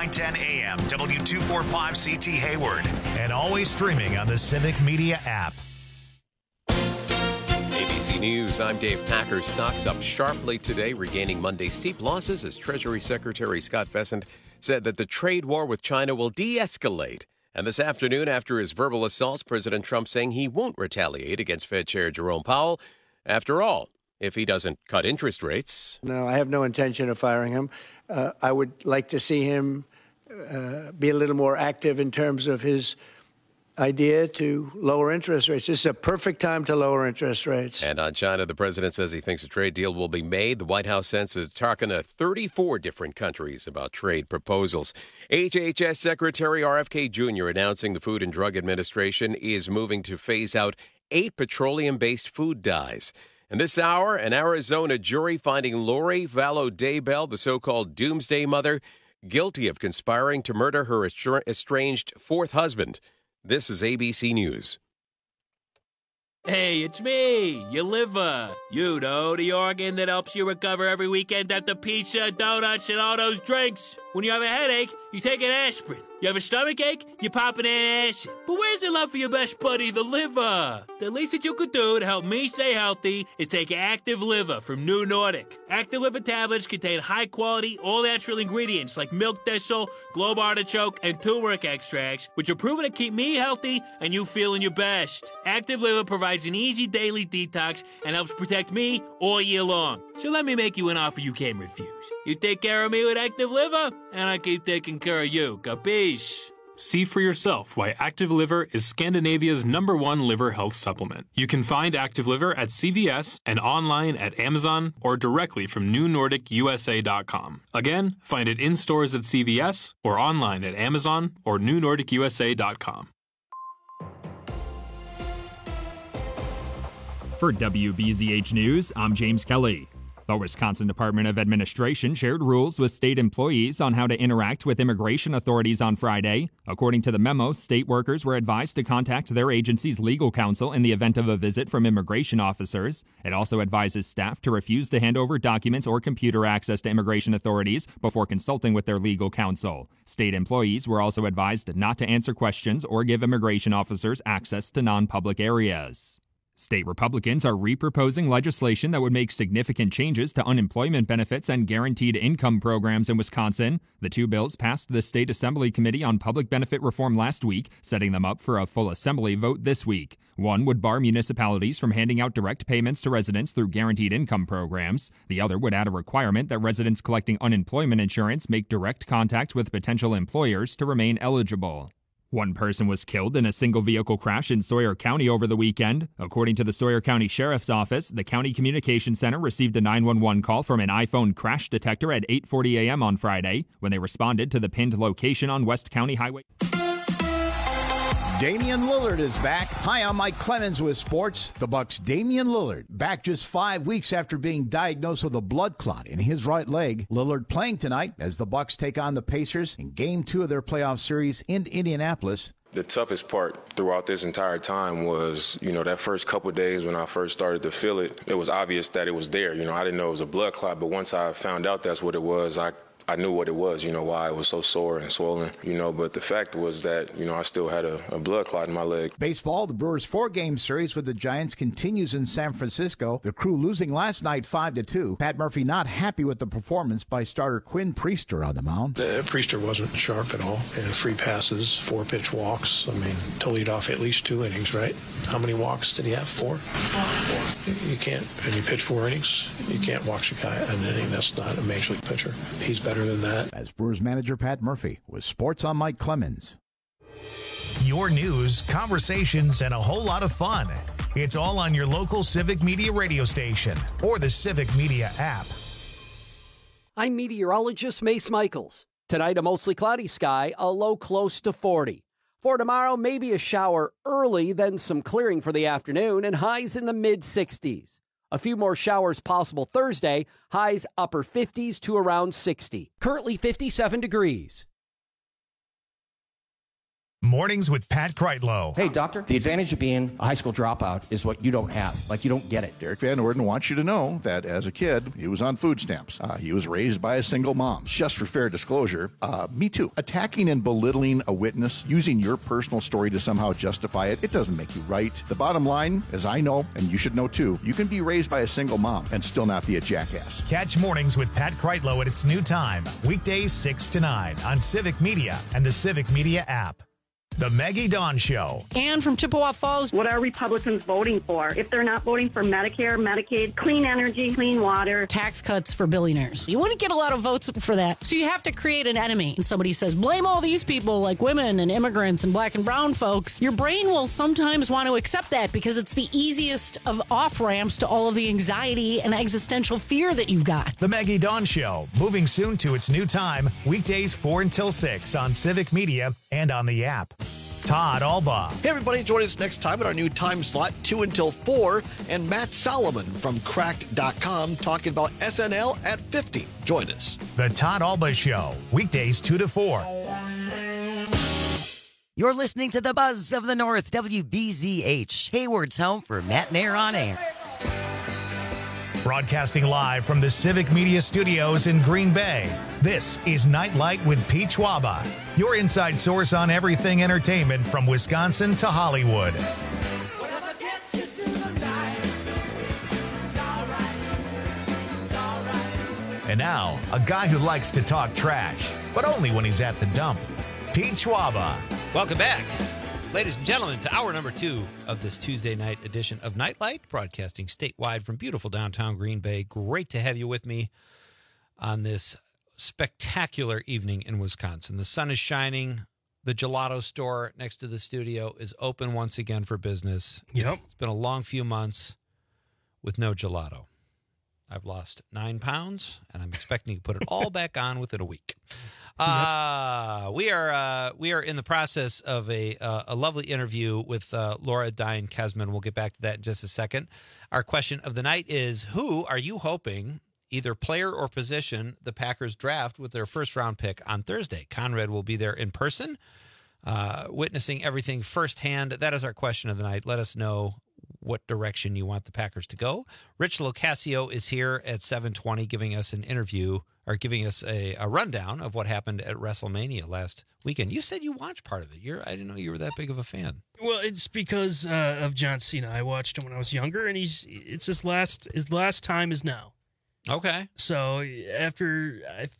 910 AM, W245CT Hayward, and always streaming on the Civic Media app. ABC News, I'm Dave Packer. Stocks up sharply today, regaining Monday's steep losses as Treasury Secretary Scott Bessent said that the trade war with China will de-escalate. And this afternoon, after his verbal assaults, President Trump saying he won't retaliate against Fed Chair Jerome Powell. After all, if he doesn't cut interest rates. No, I have no intention of firing him. I would like to see him be a little more active in terms of his idea to lower interest rates. This is a perfect time to lower interest rates. And on China, the president says he thinks a trade deal will be made. The White House sends a talking to 34 different countries about trade proposals. HHS Secretary RFK Jr. announcing the Food and Drug Administration is moving to phase out 8 petroleum-based food dyes. And this hour, an Arizona jury finding Lori Vallow Daybell, the so-called doomsday mother, guilty of conspiring to murder her estranged 4th husband. This is ABC News. Hey, it's me, your liver. You know, the organ that helps you recover every weekend after pizza, donuts, and all those drinks. When you have a headache, you take an aspirin. You have a stomach ache, you pop an antacid. But where's the love for your best buddy, the liver? The least that you could do to help me stay healthy is take Active Liver from New Nordic. Active Liver tablets contain high-quality, all-natural ingredients like milk thistle, globe artichoke, and turmeric extracts, which are proven to keep me healthy and you feeling your best. Active Liver provides an easy daily detox and helps protect me all year long. So let me make you an offer you can't refuse. You take care of me with Active Liver, and I keep taking care of you. Capiche? See for yourself why Active Liver is Scandinavia's #1 liver health supplement. You can find Active Liver at CVS and online at Amazon or directly from NewNordicUSA.com. Again, find it in stores at CVS or online at Amazon or NewNordicUSA.com. For WBZH News, I'm James Kelly. The Wisconsin Department of Administration shared rules with state employees on how to interact with immigration authorities on Friday. According to the memo, state workers were advised to contact their agency's legal counsel in the event of a visit from immigration officers. It also advises staff to refuse to hand over documents or computer access to immigration authorities before consulting with their legal counsel. State employees were also advised not to answer questions or give immigration officers access to non-public areas. State Republicans are reproposing legislation that would make significant changes to unemployment benefits and guaranteed income programs in Wisconsin. The two bills passed the State Assembly Committee on Public Benefit Reform last week, setting them up for a full Assembly vote this week. One would bar municipalities from handing out direct payments to residents through guaranteed income programs. The other would add a requirement that residents collecting unemployment insurance make direct contact with potential employers to remain eligible. One person was killed in a single-vehicle crash in Sawyer County over the weekend. According to the Sawyer County Sheriff's Office, the County Communications Center received a 911 call from an iPhone crash detector at 8:40 a.m. on Friday when they responded to the pinned location on West County Highway. Damian Lillard is back. Hi, I'm Mike Clemens with sports. The Bucks' Damian Lillard back just 5 weeks after being diagnosed with a blood clot in his right leg. Lillard playing tonight as the Bucks take on the Pacers in Game 2 of their playoff series in Indianapolis. The toughest part throughout this entire time was, that first couple of days when I first started to feel it, it was obvious that it was there. I didn't know it was a blood clot, but once I found out that's what it was, I knew what it was, why it was so sore and swollen, but the fact was that, I still had a blood clot in my leg. Baseball, the Brewers' 4-game series with the Giants continues in San Francisco. The Crew losing last night 5-2. Pat Murphy not happy with the performance by starter Quinn Priester on the mound. Priester wasn't sharp at all. And 3 passes, 4-pitch walks. To lead off at least 2 innings, right? How many walks did he have? 4? 4. You can't, and you pitch 4 innings, you can't walk a guy an inning. That's not a major league pitcher. He's better than that. As Brewers manager Pat Murphy with Sports on Mike Clemens. Your news, conversations, and a whole lot of fun. It's all on your local Civic Media radio station or the Civic Media app. I'm meteorologist Mace Michaels. Tonight, a mostly cloudy sky, a low close to 40. For tomorrow, maybe a shower early, then some clearing for the afternoon, and highs in the mid-60s. A few more showers possible Thursday, highs upper 50s to around 60. Currently 57 degrees. Mornings with Pat Kreitlow. Hey, doctor, the advantage of being a high school dropout is what you don't have. Like, you don't get it. Derek Van Orden wants you to know that as a kid, he was on food stamps. He was raised by a single mom. Just for fair disclosure, me too. Attacking and belittling a witness, using your personal story to somehow justify it, it doesn't make you right. The bottom line, as I know, and you should know too, you can be raised by a single mom and still not be a jackass. Catch Mornings with Pat Kreitlow at its new time, weekdays 6 to 9 on Civic Media and the Civic Media app. The Maggie Dawn Show. Ann from Chippewa Falls. What are Republicans voting for? If they're not voting for Medicare, Medicaid, clean energy, clean water. Tax cuts for billionaires. You wouldn't get a lot of votes for that. So you have to create an enemy. And somebody says, blame all these people like women and immigrants and black and brown folks. Your brain will sometimes want to accept that because it's the easiest of off-ramps to all of the anxiety and existential fear that you've got. The Maggie Dawn Show, moving soon to its new time, weekdays 4 until 6 on Civic Media and on the app. Todd Alba. Hey, everybody, join us next time at our new time slot, 2 until 4, and Matt Solomon from Cracked.com talking about SNL at 50. Join us. The Todd Alba Show, weekdays 2 to 4. You're listening to the Buzz of the North, WBZH, Hayward's home for Matt Nair on air. Broadcasting live from the Civic Media Studios in Green Bay, this is Nightlight with Pete Schwaba, your inside source on everything entertainment from Wisconsin to Hollywood. And now, a guy who likes to talk trash, but only when he's at the dump, Pete Schwaba. Welcome back, ladies and gentlemen, to hour number 2 of this Tuesday night edition of Nightlight, broadcasting statewide from beautiful downtown Green Bay. Great to have you with me on this spectacular evening in Wisconsin. The sun is shining. The gelato store next to the studio is open once again for business. Yep. It's been a long few months with no gelato. I've lost 9 pounds, and I'm expecting to put it all back on within a week. We are in the process of a lovely interview with Laura Diane Kesman. We'll get back to that in just a second. Our question of the night is, who are you hoping, either player or position, the Packers draft with their first-round pick on Thursday? Conrad will be there in person, witnessing everything firsthand. That is our question of the night. Let us know what direction you want the Packers to go. Rich Locascio is here at 7:20 giving us an interview, or giving us a rundown of what happened at WrestleMania last weekend. You said you watched part of it. I didn't know you were that big of a fan. Well, it's because of John Cena. I watched him when I was younger, and it's his last time is now. Okay. So after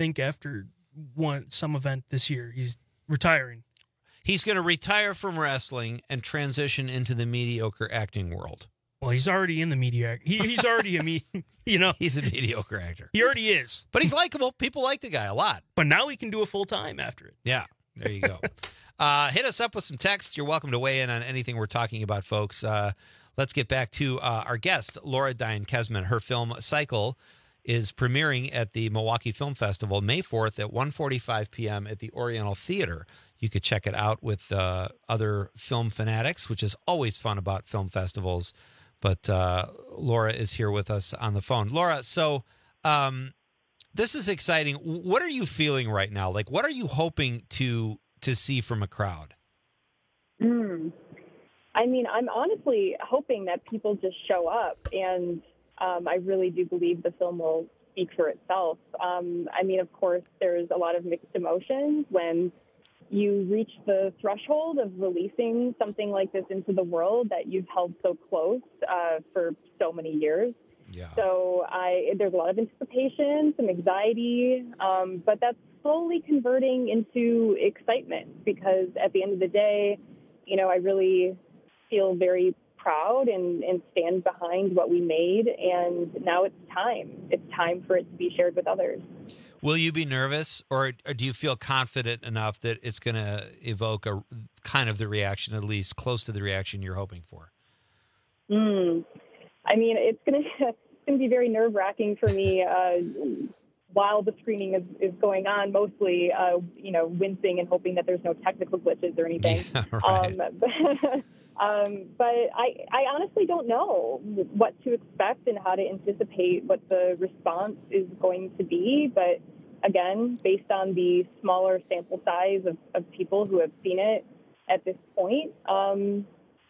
some event this year, he's retiring. He's going to retire from wrestling and transition into the mediocre acting world. Well, he's already in the media. He's already he's a mediocre actor. He already is. But he's likable. People like the guy a lot. But now he can do a full time after it. Yeah, there you go. Hit us up with some text. You're welcome to weigh in on anything we're talking about, folks. Let's get back to our guest, Laura Diane Kesman. Her film Cycle is premiering at the Milwaukee Film Festival May 4th at 1:45 p.m. at the Oriental Theater. You could check it out with other film fanatics, which is always fun about film festivals. But Laura is here with us on the phone. Laura, so this is exciting. What are you feeling right now? Like, what are you hoping to see from a crowd? I mean, I'm honestly hoping that people just show up, and I really do believe the film will speak for itself. I mean, of course, there's a lot of mixed emotions when you reach the threshold of releasing something like this into the world that you've held so close for so many years. Yeah. So there's a lot of anticipation, some anxiety, but that's slowly converting into excitement because at the end of the day, I really feel very proud and stand behind what we made, and now it's time. It's time for it to be shared with others. Will you be nervous, or do you feel confident enough that it's going to evoke a kind of the reaction, at least close to the reaction you're hoping for? I mean, it's going to be very nerve-wracking for me while the screening is going on, mostly, wincing and hoping that there's no technical glitches or anything. Yeah, right. But I honestly don't know what to expect and how to anticipate what the response is going to be. But again, based on the smaller sample size of people who have seen it at this point, I'm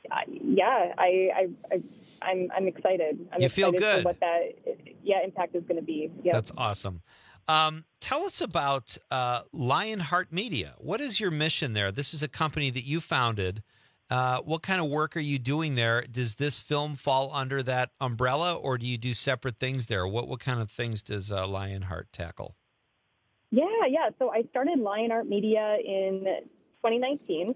excited. You feel good. For what that impact is going to be. Yep. That's awesome. Tell us about Lionheart Media. What is your mission there? This is a company that you founded. What kind of work are you doing there? Does this film fall under that umbrella, or do you do separate things there? What kind of things does Lionheart tackle? Yeah. So I started Lionheart Media in 2019.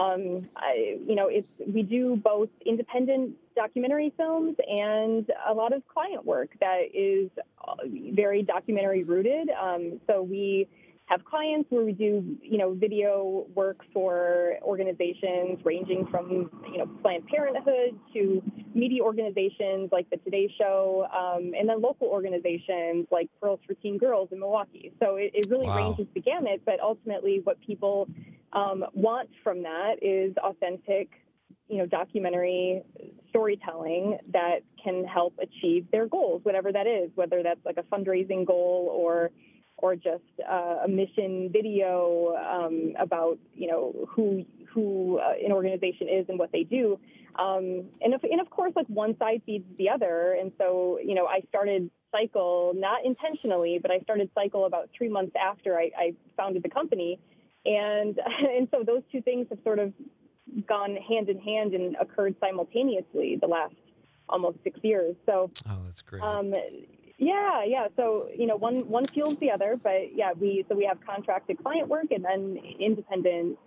We do both independent documentary films and a lot of client work that is very documentary rooted. So we have clients where we do, video work for organizations ranging from, Planned Parenthood to media organizations like the Today Show, and then local organizations like Pearls for Teen Girls in Milwaukee. So it really ranges the gamut, but ultimately what people want from that is authentic, documentary storytelling that can help achieve their goals, whatever that is, whether that's like a fundraising goal or just a mission video about who an organization is and what they do, and of course, like one side feeds the other. And so I started Cycle not intentionally, but I started Cycle about 3 months after I founded the company, and so those two things have sort of gone hand in hand and occurred simultaneously the last almost 6 years. So that's great. Yeah. So, one fuels the other, but we have contracted client work and then independent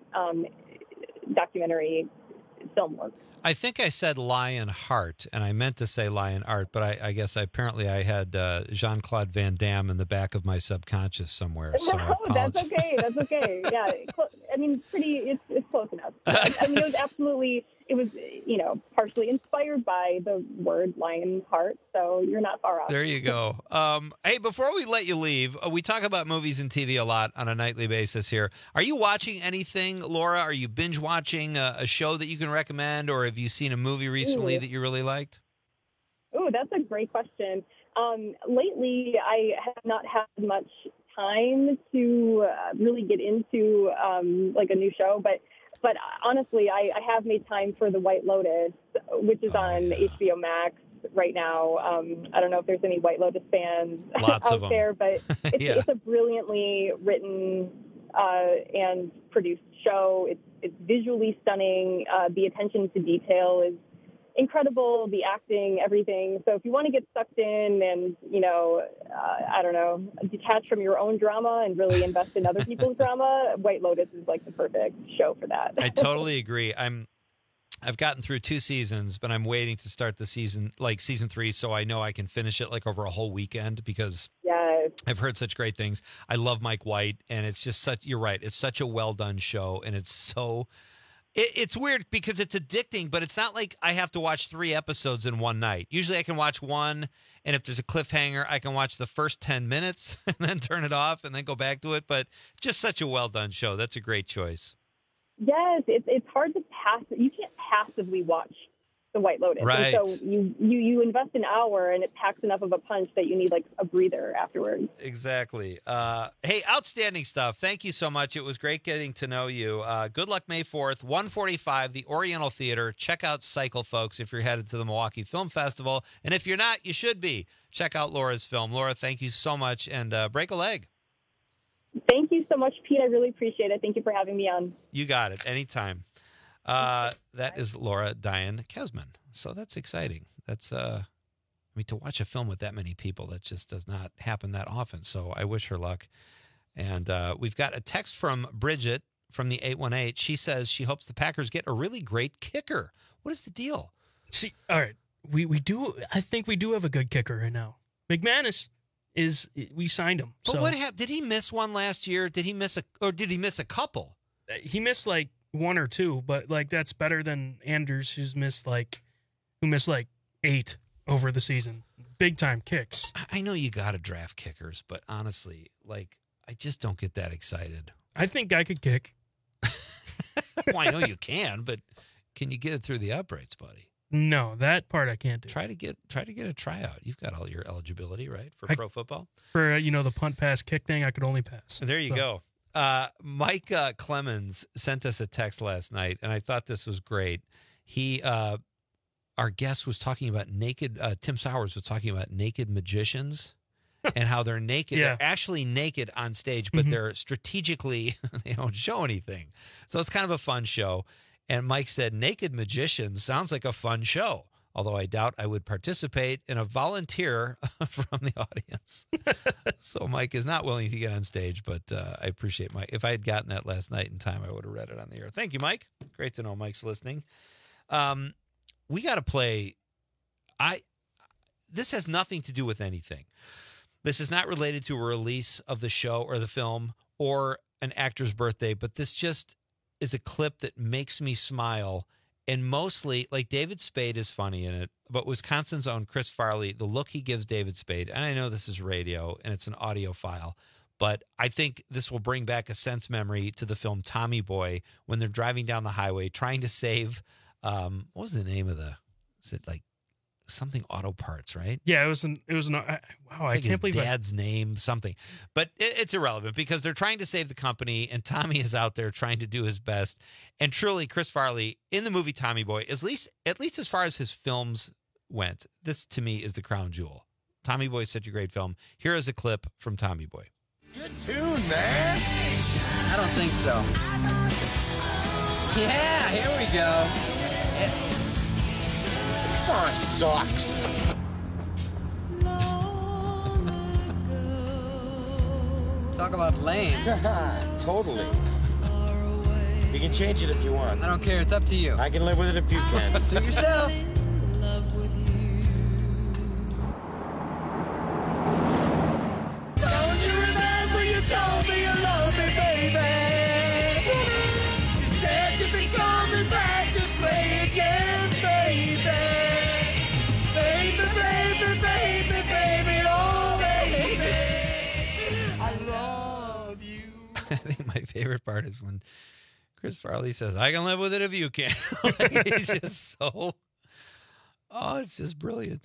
documentary film work. I think I said Lionheart, and I meant to say Lion Art, but I guess I had Jean-Claude Van Damme in the back of my subconscious somewhere. So no, that's okay. Yeah, I mean, it's close enough. I mean, it was partially inspired by the word Lionheart, so you're not far off. There you go. Hey, before we let you leave, we talk about movies and TV a lot on a nightly basis here. Are you watching anything, Laura? Are you binge watching a show that you can recommend, or have you seen a movie recently that you really liked? Oh, that's a great question. Lately, I have not had much time to really get into like a new show, but honestly, I have made time for The White Lotus, which is on HBO Max right now. I don't know if there's any White Lotus fans out there, but it's a brilliantly written and produced show. It's visually stunning. The attention to detail is incredible, the acting, everything. So if you want to get sucked in and, detach from your own drama and really invest in other people's drama, White Lotus is like the perfect show for that. I totally agree. I've gotten through 2 seasons, but I'm waiting to start the season 3, so I know I can finish it like over a whole weekend because I've heard such great things. I love Mike White, and it's just you're right. It's such a well done show, and it's so. It's weird because it's addicting, but it's not like I have to watch 3 episodes in one night. Usually I can watch one, and if there's a cliffhanger, I can watch the first 10 minutes and then turn it off and then go back to it. But just such a well-done show. That's a great choice. Yes, it's hard to pass. You can't passively watch The White Lotus. Right. And so you invest an hour, and it packs enough of a punch that you need like a breather afterwards. Exactly. Hey, outstanding stuff. Thank you so much. It was great getting to know you. Good luck May 4th, 1:45, the Oriental Theater. Check out Cycle, folks, if you're headed to the Milwaukee Film Festival. And if you're not, you should be. Check out Laura's film. Laura, thank you so much, and break a leg. Thank you so much, Pete. I really appreciate it. Thank you for having me on. You got it. Anytime. That is Laura Diane Kesman. So that's exciting. That's, to watch a film with that many people, that just does not happen that often. So I wish her luck. And we've got a text from Bridget from the 818. She says she hopes the Packers get a really great kicker. What is the deal? See, all right, we do. I think we do have a good kicker right now. McManus we signed him. But what happened? Did he miss one last year? Did he miss a couple? He missed like 1 or 2, but like that's better than Anders, who missed like 8 over the season. Big time kicks. I know you got to draft kickers, but honestly, like I just don't get that excited. I think I could kick. Well, I know you can, but can you get it through the uprights, buddy? No, that part I can't do. Try to get a tryout. You've got all your eligibility, right, for pro football? For the punt, pass, kick thing, I could only pass. There you go. Mike Clemens sent us a text last night, and I thought this was great. Our guest was talking about naked. Tim Sowers was talking about naked magicians and how they're naked. Yeah. They're actually naked on stage, but they're strategically, they don't show anything. So it's kind of a fun show. And Mike said, naked magicians sounds like a fun show, although I doubt I would participate in a volunteer from the audience. So Mike is not willing to get on stage, but I appreciate Mike. If I had gotten that last night in time, I would have read it on the air. Thank you, Mike. Great to know Mike's listening. We got to play. This has nothing to do with anything. This is not related to a release of the show or the film or an actor's birthday, but this just is a clip that makes me smile. And mostly, like, David Spade is funny in it, but Wisconsin's own Chris Farley, the look he gives David Spade, and I know this is radio and it's an audio file, but I think this will bring back a sense memory to the film Tommy Boy when they're driving down the highway trying to save, what was the name of is it like something auto parts, right? Yeah, wow, I can't believe his dad's name, something. But it's irrelevant because they're trying to save the company, and Tommy is out there trying to do his best. And truly, Chris Farley, in the movie Tommy Boy, at least as far as his films went, this to me is the crown jewel. Tommy Boy is such a great film. Here is a clip from Tommy Boy. Good tune, man. I don't think so. Yeah, here we go. This song sucks. Talk about lame. Totally. You can change it if you want. I don't care. It's up to you. I can live with it if you can. Suit yourself. Don't you remember you told me you love me, baby? You said you'd be coming back this way again, baby. Baby, baby, baby, baby, oh, baby. I love you. I think my favorite part is when Chris Farley says, I can live with it if you can. He's just it's just brilliant.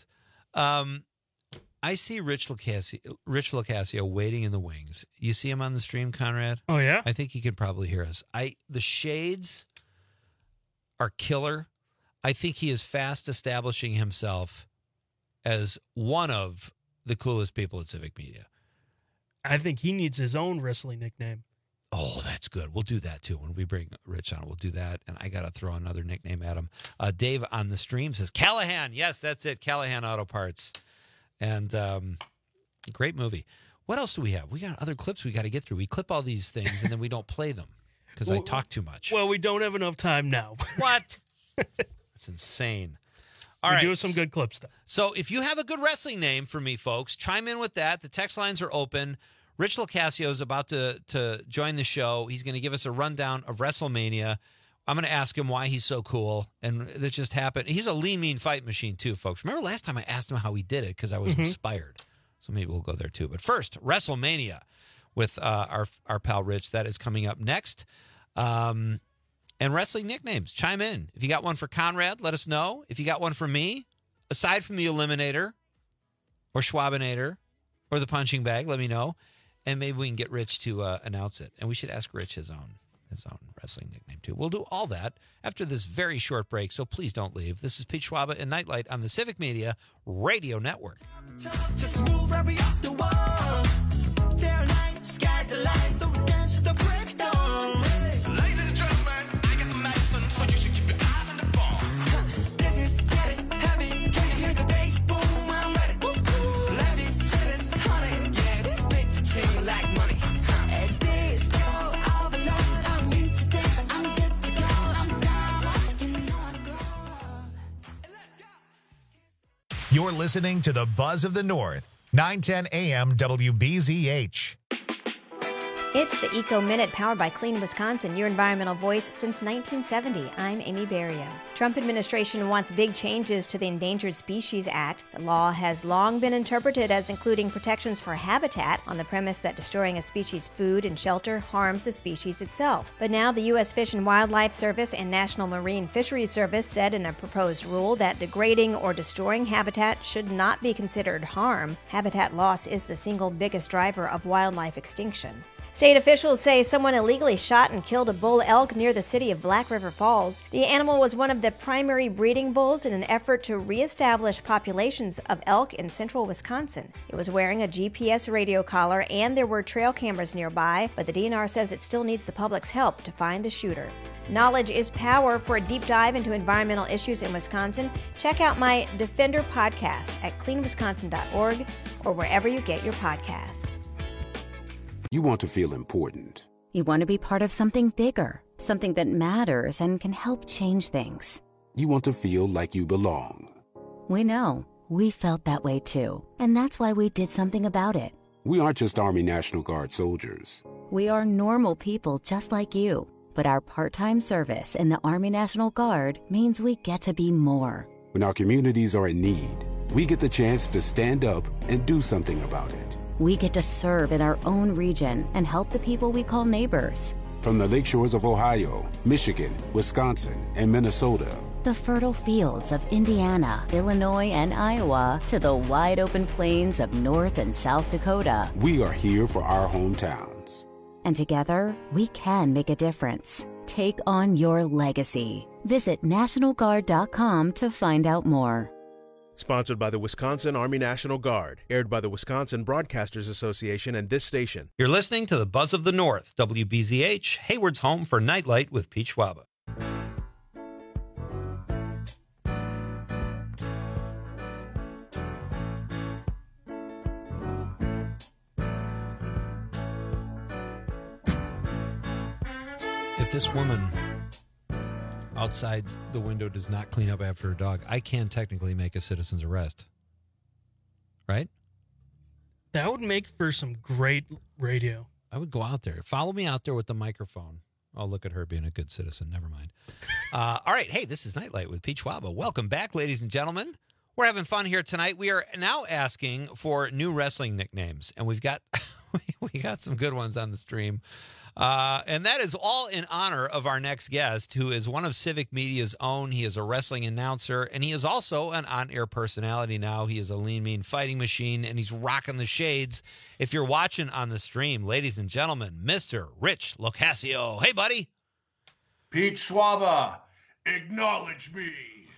I see Rich Locascio waiting in the wings. You see him on the stream, Conrad? Oh, yeah? I think he could probably hear us. The shades are killer. I think he is fast establishing himself as one of the coolest people at Civic Media. I think he needs his own wrestling nickname. Oh, that's good. We'll do that, too. When we bring Rich on, we'll do that. And I got to throw another nickname at him. Dave on the stream says, Callahan. Yes, that's it. Callahan Auto Parts. And great movie. What else do we have? We got other clips we got to get through. We clip all these things, and then we don't play them because I talk too much. Well, we don't have enough time now. What? That's insane. All We're right. doing some good clips, though. So if you have a good wrestling name for me, folks, chime in with that. The text lines are open. Rich Locascio is about to join the show. He's going to give us a rundown of WrestleMania. I'm going to ask him why he's so cool, and that just happened. He's a lean, mean fight machine, too, folks. Remember last time I asked him how he did it because I was inspired. So maybe we'll go there, too. But first, WrestleMania with our pal Rich. That is coming up next. And wrestling nicknames. Chime in. If you got one for Conrad, let us know. If you got one for me, aside from the Eliminator or Schwabinator or the Punching Bag, let me know. And maybe we can get Rich to announce it. And we should ask Rich his own wrestling nickname, too. We'll do all that after this very short break, so please don't leave. This is Pete Schwaba and Nightlight on the Civic Media Radio Network. Just move right up the wall. Day or night, sky's the line, so we dance to the break of dawn. Ladies and gentlemen, I got the medicine, so you should keep your eyes on the ball. This is getting heavy. Can you hear the bass? Boom, I'm ready. Levies, ceilings, honey. Yeah, this big to change like money. And this go overload. I'm new today, but I'm good to go. I'm down, you know I'm glow. You're listening to the Buzz of the North, 910 AM WBZH. It's the Eco Minute powered by Clean Wisconsin, your environmental voice since 1970. I'm Amy Berrio. Trump administration wants big changes to the Endangered Species Act. The law has long been interpreted as including protections for habitat on the premise that destroying a species' food and shelter harms the species itself. But now the U.S. Fish and Wildlife Service and National Marine Fisheries Service said in a proposed rule that degrading or destroying habitat should not be considered harm. Habitat loss is the single biggest driver of wildlife extinction. State officials say someone illegally shot and killed a bull elk near the city of Black River Falls. The animal was one of the primary breeding bulls in an effort to reestablish populations of elk in central Wisconsin. It was wearing a GPS radio collar and there were trail cameras nearby, but the DNR says it still needs the public's help to find the shooter. Knowledge is power. For a deep dive into environmental issues in Wisconsin, check out my Defender podcast at cleanwisconsin.org or wherever you get your podcasts. You want to feel important. You want to be part of something bigger, something that matters and can help change things. You want to feel like you belong. We know. We felt that way too. And that's why we did something about it. We aren't just Army National Guard soldiers. We are normal people just like you. But our part-time service in the Army National Guard means we get to be more. When our communities are in need, we get the chance to stand up and do something about it. We get to serve in our own region and help the people we call neighbors. From the lake shores of Ohio, Michigan, Wisconsin, and Minnesota. The fertile fields of Indiana, Illinois, and Iowa to the wide open plains of North and South Dakota. We are here for our hometowns. And together, we can make a difference. Take on your legacy. Visit NationalGuard.com to find out more. Sponsored by the Wisconsin Army National Guard. Aired by the Wisconsin Broadcasters Association and this station. You're listening to the Buzz of the North, WBZH, Hayward's home for Nightlight with Pete Schwaba. If this woman outside the window does not clean up after her dog, I can technically make a citizen's arrest. Right? That would make for some great radio. I would go out there. Follow me out there with the microphone. Oh, look at her being a good citizen. Never mind. All right. Hey, this is Nightlight with Pete Schwaba. Welcome back, ladies and gentlemen. We're having fun here tonight. We are now asking for new wrestling nicknames, and we've got we got some good ones on the stream. And that is all in honor of our next guest, who is one of Civic Media's own. He is a wrestling announcer, and he is also an on-air personality now. He is a lean, mean fighting machine, and he's rocking the shades. If you're watching on the stream, ladies and gentlemen, Mr. Rich Locascio. Hey, buddy. Pete Schwaba, acknowledge me.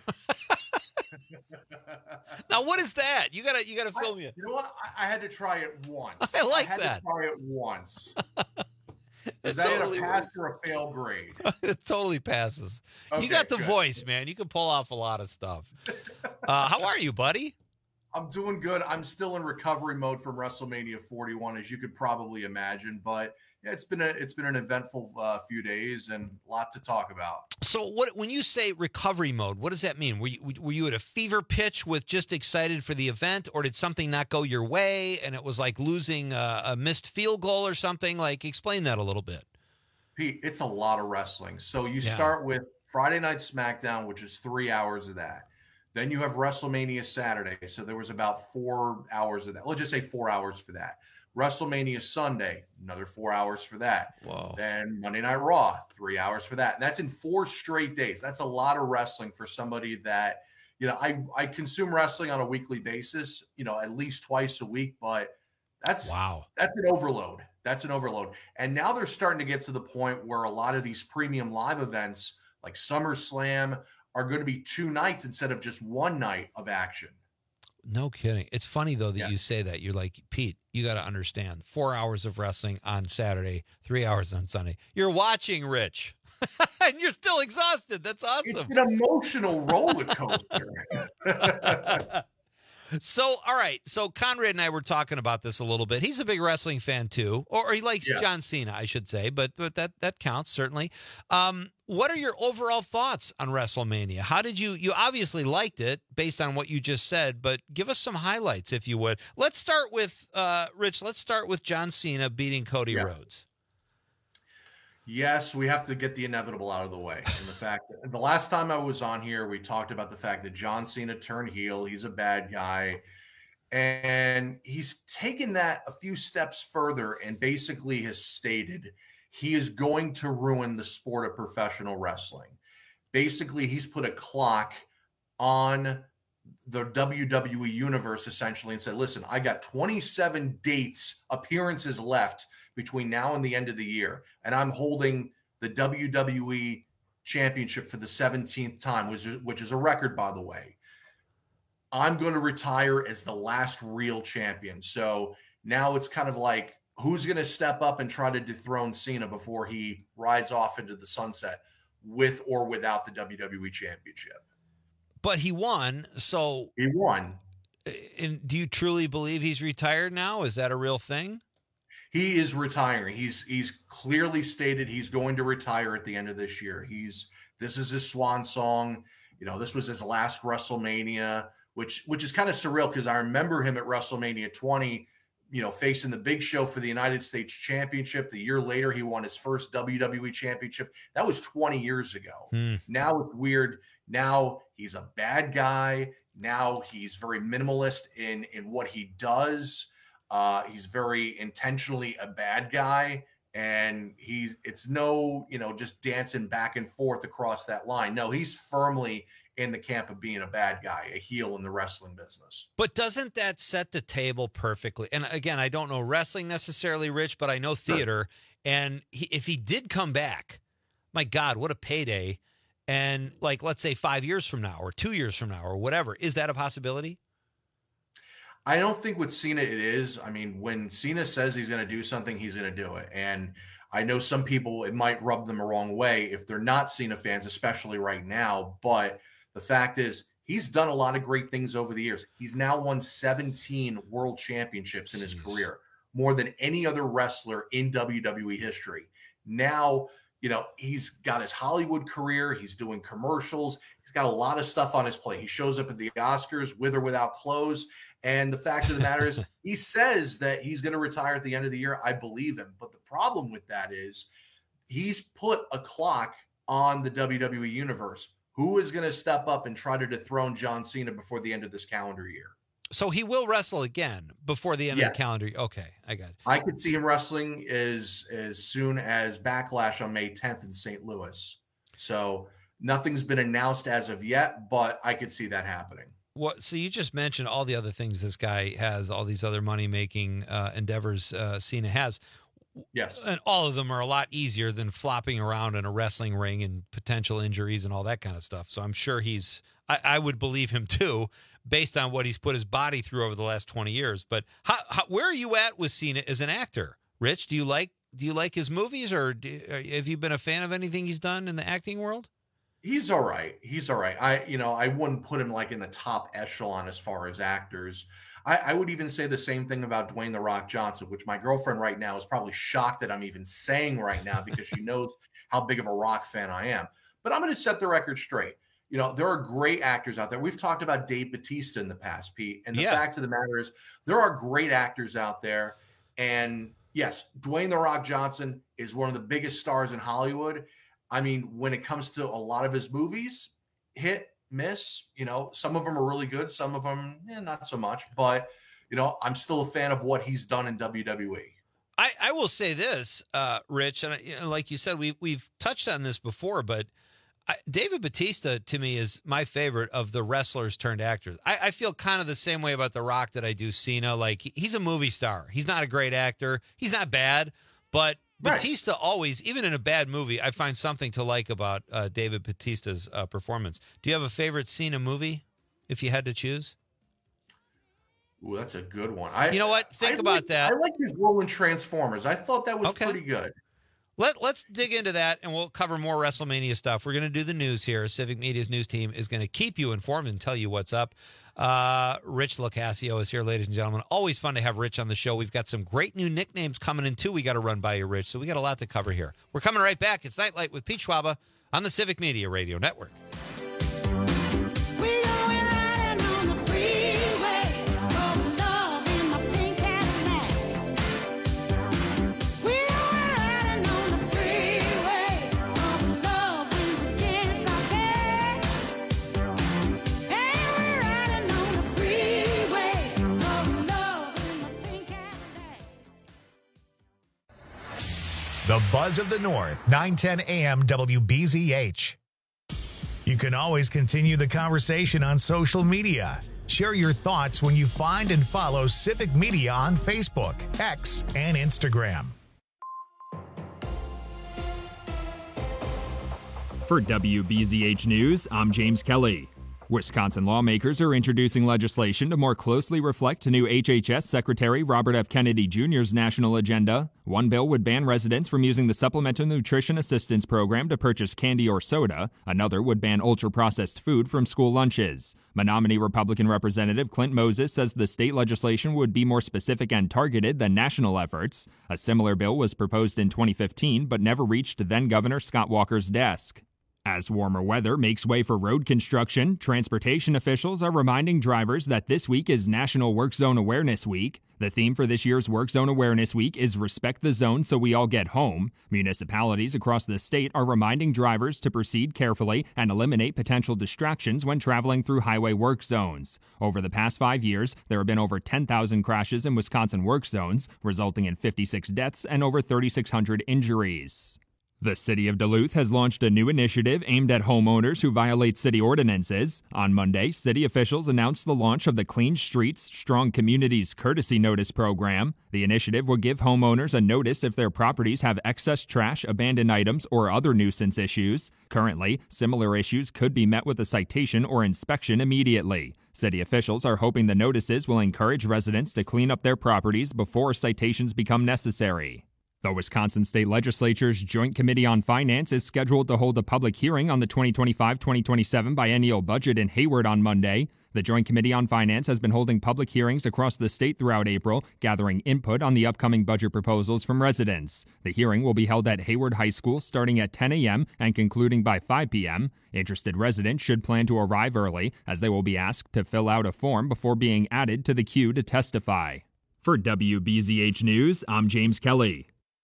Now, what is that? You gotta film me. You know what? I had to try it once. I like had that. To try it once. Is It that totally a pass works. or a fail grade? It totally passes. Okay, you got the good. voice, man. You can pull off a lot of stuff. How are you, buddy? I'm doing good. I'm still in recovery mode from WrestleMania 41, as you could probably imagine. But yeah, it's been an eventful few days and a lot to talk about. So, when you say recovery mode, what does that mean? Were you at a fever pitch with just excited for the event, or did something not go your way and it was like losing a missed field goal or something? Like, explain that a little bit. Pete, it's a lot of wrestling. So you Yeah. start with Friday Night SmackDown, which is 3 hours of that. Then you have WrestleMania Saturday. So there was about 4 hours of that. Let's just say 4 hours for that. WrestleMania Sunday, another 4 hours for that. Whoa. Then Monday Night Raw, 3 hours for that. And that's in 4 straight days. That's a lot of wrestling for somebody that, I consume wrestling on a weekly basis, at least twice a week, but that's an overload. That's an overload. And now they're starting to get to the point where a lot of these premium live events like SummerSlam are going to be 2 nights instead of just 1 night of action. No kidding. It's funny, though, that you say that. You're like, Pete, you got to understand, 4 hours of wrestling on Saturday, 3 hours on Sunday. You're watching, Rich, and you're still exhausted. That's awesome. It's an emotional roller coaster. So, all right. So Conrad and I were talking about this a little bit. He's a big wrestling fan too, or he likes John Cena, I should say, but that counts certainly. What are your overall thoughts on WrestleMania? How did you obviously liked it based on what you just said, but give us some highlights if you would. Let's start with Rich. Let's start with John Cena beating Cody Rhodes. Yes, we have to get the inevitable out of the way. And the fact that the last time I was on here, we talked about the fact that John Cena turned heel. He's a bad guy. And he's taken that a few steps further and basically has stated he is going to ruin the sport of professional wrestling. Basically, he's put a clock on the WWE universe essentially and said, listen, I got 27 appearances left between now and the end of the year, and I'm holding the WWE championship for the 17th time, which is a record, by the way. I'm going to retire as the last real champion. So now it's kind of like, who's going to step up and try to dethrone Cena before he rides off into the sunset with or without the WWE championship? But he won, so... He won. And do you truly believe he's retired now? Is that a real thing? He is retiring. He's clearly stated he's going to retire at the end of this year. This is his swan song. You know, this was his last WrestleMania, which is kind of surreal because I remember him at WrestleMania 20, you know, facing the Big Show for the United States Championship. The year later, he won his first WWE Championship. That was 20 years ago. Now it's weird. Now he's a bad guy. Now he's very minimalist in what he does. He's very intentionally a bad guy, and it's no, you know, just dancing back and forth across that line. No, he's firmly in the camp of being a bad guy, a heel in the wrestling business. But doesn't that set the table perfectly? And again, I don't know wrestling necessarily, Rich, but I know theater. And if he did come back, my God, what a payday. And like, let's say 5 years from now or 2 years from now or whatever, is that a possibility? I don't think with Cena it is. I mean, when Cena says he's going to do something, he's going to do it. And I know some people, it might rub them the wrong way if they're not Cena fans, especially right now. But the fact is, he's done a lot of great things over the years. He's now won 17 world championships in his career, more than any other wrestler in WWE history. Now, you know, he's got his Hollywood career. He's doing commercials. He's got a lot of stuff on his plate. He shows up at the Oscars with or without clothes. And the fact of the matter is, he says that he's going to retire at the end of the year. I believe him. But the problem with that is he's put a clock on the WWE universe. Who is going to step up and try to dethrone John Cena before the end of this calendar year? So he will wrestle again before the end of the calendar year. Okay, I got it. I could see him wrestling as soon as Backlash on May 10th in St. Louis. So nothing's been announced as of yet, but I could see that happening. What? So you just mentioned all the other things this guy has, all these other money-making endeavors Cena has. Yes. And all of them are a lot easier than flopping around in a wrestling ring and potential injuries and all that kind of stuff. So I'm sure I would believe him too, based on what he's put his body through over the last 20 years. But where are you at with Cena as an actor? Rich, do you like his movies, or have you been a fan of anything he's done in the acting world? He's all right. He's all right. I wouldn't put him like in the top echelon as far as actors. I would even say the same thing about Dwayne "The Rock" Johnson, which my girlfriend right now is probably shocked that I'm even saying right now because she knows how big of a Rock fan I am. But I'm going to set the record straight. You know, there are great actors out there. We've talked about Dave Bautista in the past, Pete. And the fact of the matter is, there are great actors out there. And yes, Dwayne "The Rock" Johnson is one of the biggest stars in Hollywood. I mean, when it comes to a lot of his movies, hit, miss, you know, some of them are really good. Some of them, not so much. But, you know, I'm still a fan of what he's done in WWE. I will say this, Rich, and like you said, we've touched on this before, but David Bautista, to me, is my favorite of the wrestlers turned actors. I feel kind of the same way about The Rock that I do Cena. Like, he's a movie star. He's not a great actor. He's not bad, but Bautista always, even in a bad movie, I find something to like about David Bautista's performance. Do you have a favorite Cena movie, if you had to choose? Ooh, that's a good one. You know what? Think about that. I like his role in Transformers. I thought that was pretty good. Let's dig into that, and we'll cover more WrestleMania stuff. We're going to do the news here. Civic Media's news team is going to keep you informed and tell you what's up. Rich Locascio is here, ladies and gentlemen. Always fun to have Rich on the show. We've got some great new nicknames coming in, too. We got to run by you, Rich, so we got a lot to cover here. We're coming right back. It's Nightlight with Pete Schwaba on the Civic Media Radio Network. The Buzz of the North, 910 AM WBZH. You can always continue the conversation on social media. Share your thoughts when you find and follow Civic Media on Facebook, X, and Instagram. For WBZH News, I'm James Kelly. Wisconsin lawmakers are introducing legislation to more closely reflect new HHS Secretary Robert F. Kennedy Jr.'s national agenda. One bill would ban residents from using the Supplemental Nutrition Assistance Program to purchase candy or soda. Another would ban ultra-processed food from school lunches. Menominee Republican Representative Clint Moses says the state legislation would be more specific and targeted than national efforts. A similar bill was proposed in 2015 but never reached then-Governor Scott Walker's desk. As warmer weather makes way for road construction, transportation officials are reminding drivers that this week is National Work Zone Awareness Week. The theme for this year's Work Zone Awareness Week is Respect the Zone so we all get home. Municipalities across the state are reminding drivers to proceed carefully and eliminate potential distractions when traveling through highway work zones. Over the past 5 years, there have been over 10,000 crashes in Wisconsin work zones, resulting in 56 deaths and over 3,600 injuries. The City of Duluth has launched a new initiative aimed at homeowners who violate city ordinances. On Monday, city officials announced the launch of the Clean Streets, Strong Communities Courtesy Notice program. The initiative will give homeowners a notice if their properties have excess trash, abandoned items, or other nuisance issues. Currently, similar issues could be met with a citation or inspection immediately. City officials are hoping the notices will encourage residents to clean up their properties before citations become necessary. The Wisconsin State Legislature's Joint Committee on Finance is scheduled to hold a public hearing on the 2025-2027 biennial budget in Hayward on Monday. The Joint Committee on Finance has been holding public hearings across the state throughout April, gathering input on the upcoming budget proposals from residents. The hearing will be held at Hayward High School starting at 10 a.m. and concluding by 5 p.m. Interested residents should plan to arrive early, as they will be asked to fill out a form before being added to the queue to testify. For WBZH News, I'm James Kelly.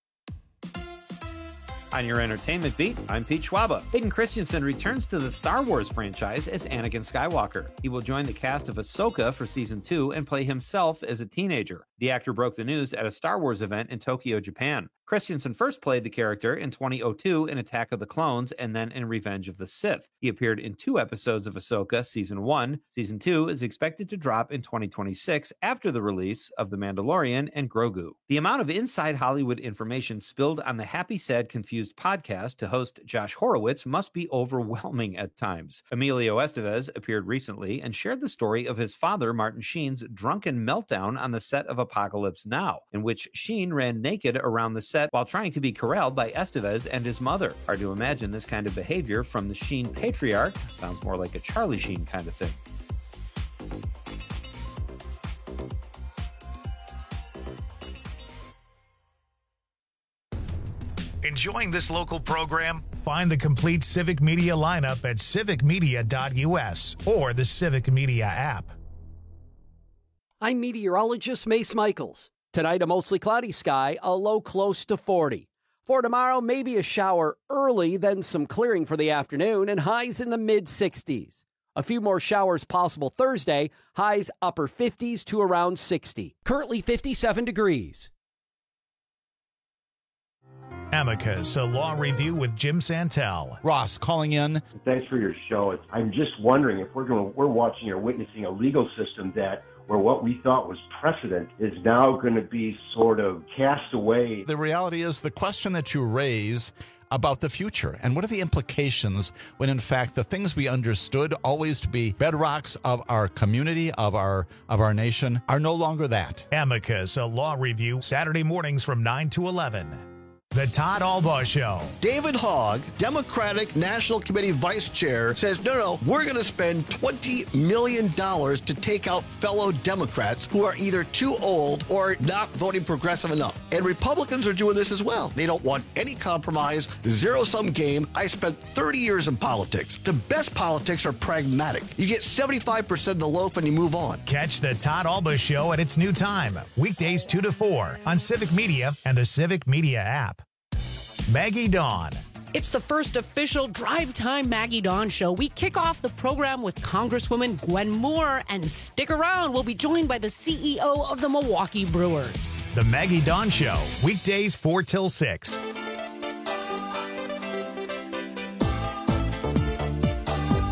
On your entertainment beat, I'm Pete Schwaba. Hayden Christensen returns to the Star Wars franchise as Anakin Skywalker. He will join the cast of Ahsoka for Season 2 and play himself as a teenager. The actor broke the news at a Star Wars event in Tokyo, Japan. Christensen first played the character in 2002 in Attack of the Clones and then in Revenge of the Sith. He appeared in 2 episodes of Ahsoka Season 1. Season 2 is expected to drop in 2026 after the release of The Mandalorian and Grogu. The amount of inside Hollywood information spilled on the Happy, Sad, Confused podcast to host Josh Horowitz must be overwhelming at times. Emilio Estevez appeared recently and shared the story of his father, Martin Sheen's drunken meltdown on the set of Apocalypse Now, in which Sheen ran naked around the set while trying to be corralled by Estevez and his mother. Hard to imagine this kind of behavior from the Sheen patriarch. Sounds more like a Charlie Sheen kind of thing. Enjoying this local program? Find the complete Civic Media lineup at civicmedia.us or the Civic Media app. I'm meteorologist Mace Michaels. Tonight, a mostly cloudy sky, a low close to 40. For tomorrow, maybe a shower early, then some clearing for the afternoon, and highs in the mid-60s. A few more showers possible Thursday, highs upper 50s to around 60. Currently 57 degrees. Amicus, a law review with Jim Santel. Ross calling in. Thanks for your show. I'm just wondering if we're watching or witnessing a legal system where what we thought was precedent is now going to be sort of cast away. The reality is the question that you raise about the future and what are the implications when in fact the things we understood always to be bedrocks of our community, of our nation, are no longer that. Amicus, a law review, Saturday mornings from 9 to 11. The Todd Albaugh Show. David Hogg, Democratic National Committee Vice Chair, says, no, we're going to spend $20 million to take out fellow Democrats who are either too old or not voting progressive enough. And Republicans are doing this as well. They don't want any compromise, zero-sum game. I spent 30 years in politics. The best politics are pragmatic. You get 75% of the loaf and you move on. Catch the Todd Albaugh Show at its new time, weekdays 2 to 4 on Civic Media and the Civic Media app. Maggie Dawn. It's the first official Drive Time Maggie Dawn show. We kick off the program with Congresswoman Gwen Moore, and stick around. We'll be joined by the CEO of the Milwaukee Brewers. The Maggie Dawn Show, weekdays 4 till 6.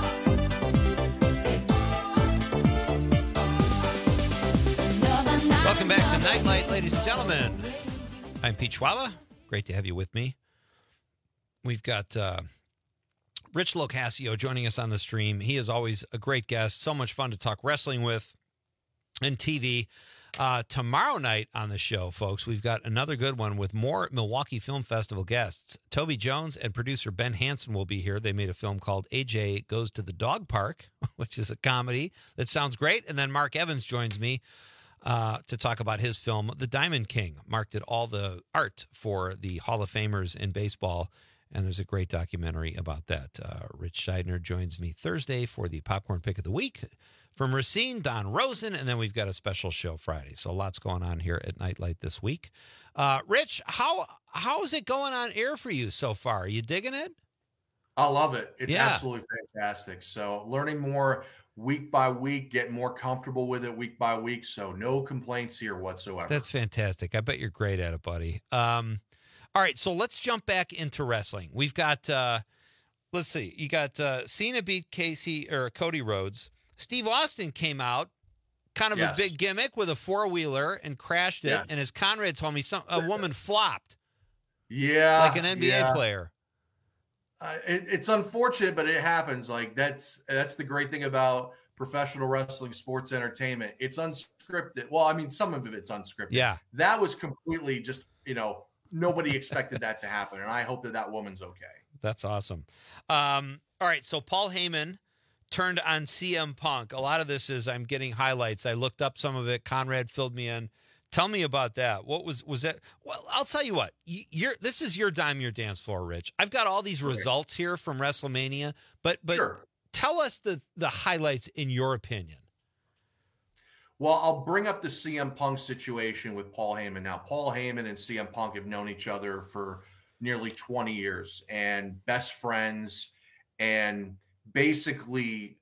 Welcome back to Nightlight, ladies and gentlemen. I'm Pete Schwaba. Great to have you with me. We've got Rich Locascio joining us on the stream. He is always a great guest. So much fun to talk wrestling with and TV. Tomorrow night on the show, folks, we've got another good one with more Milwaukee Film Festival guests. Toby Jones and producer Ben Hansen will be here. They made a film called AJ Goes to the Dog Park, which is a comedy that sounds great. And then Mark Evans joins me to talk about his film, The Diamond King. Mark did all the art for the Hall of Famers in baseball, and there's a great documentary about that. Rich Scheidner joins me Thursday for the Popcorn Pick of the Week. From Racine, Don Rosen, and then we've got a special show Friday. So lots going on here at Nightlight this week. Rich, how is it going on air for you so far? Are you digging it? I love it. It's absolutely fantastic. So learning more week by week, getting more comfortable with it week by week. So no complaints here whatsoever. That's fantastic. I bet you're great at it, buddy. All right, so let's jump back into wrestling. We've got, let's see, you got Cena beat Cody Rhodes. Steve Austin came out, kind of a big gimmick with a four-wheeler and crashed it. And as Conrad told me, a woman flopped. Yeah. Like an NBA player. It's unfortunate, but it happens. Like that's the great thing about professional wrestling, sports entertainment. It's unscripted. Well, I mean, some of it's unscripted. Yeah. That was completely just, nobody expected that to happen. And I hope that woman's okay. That's awesome. All right. So Paul Heyman turned on CM Punk. A lot of this is I'm getting highlights. I looked up some of it. Conrad filled me in. Tell me about that. What was that? Well, I'll tell you what. This is your dime, your dance floor, Rich. I've got all these results here from WrestleMania, but tell us the highlights in your opinion. Well, I'll bring up the CM Punk situation with Paul Heyman. Now, Paul Heyman and CM Punk have known each other for nearly 20 years and best friends. And basically,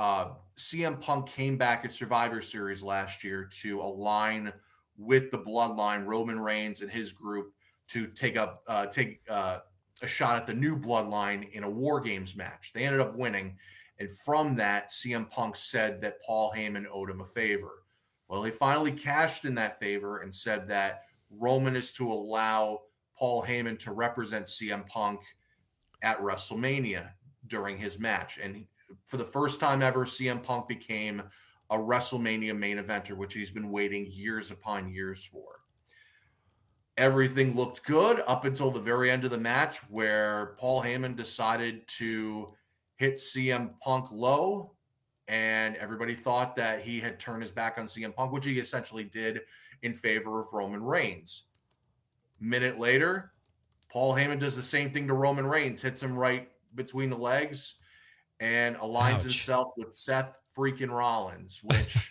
CM Punk came back at Survivor Series last year to align with the Bloodline, Roman Reigns and his group, to take a shot at the new Bloodline in a War Games match. They ended up winning, and from that, CM Punk said that Paul Heyman owed him a favor. Well, he finally cashed in that favor and said that Roman is to allow Paul Heyman to represent CM Punk at WrestleMania during his match. And for the first time ever, CM Punk became a WrestleMania main eventer, which he's been waiting years upon years for. Everything looked good up until the very end of the match, where Paul Heyman decided to hit CM Punk low, and everybody thought that he had turned his back on CM Punk, which he essentially did in favor of Roman Reigns. Minute later, Paul Heyman does the same thing to Roman Reigns, hits him right between the legs, and aligns himself with Seth freaking Rollins, which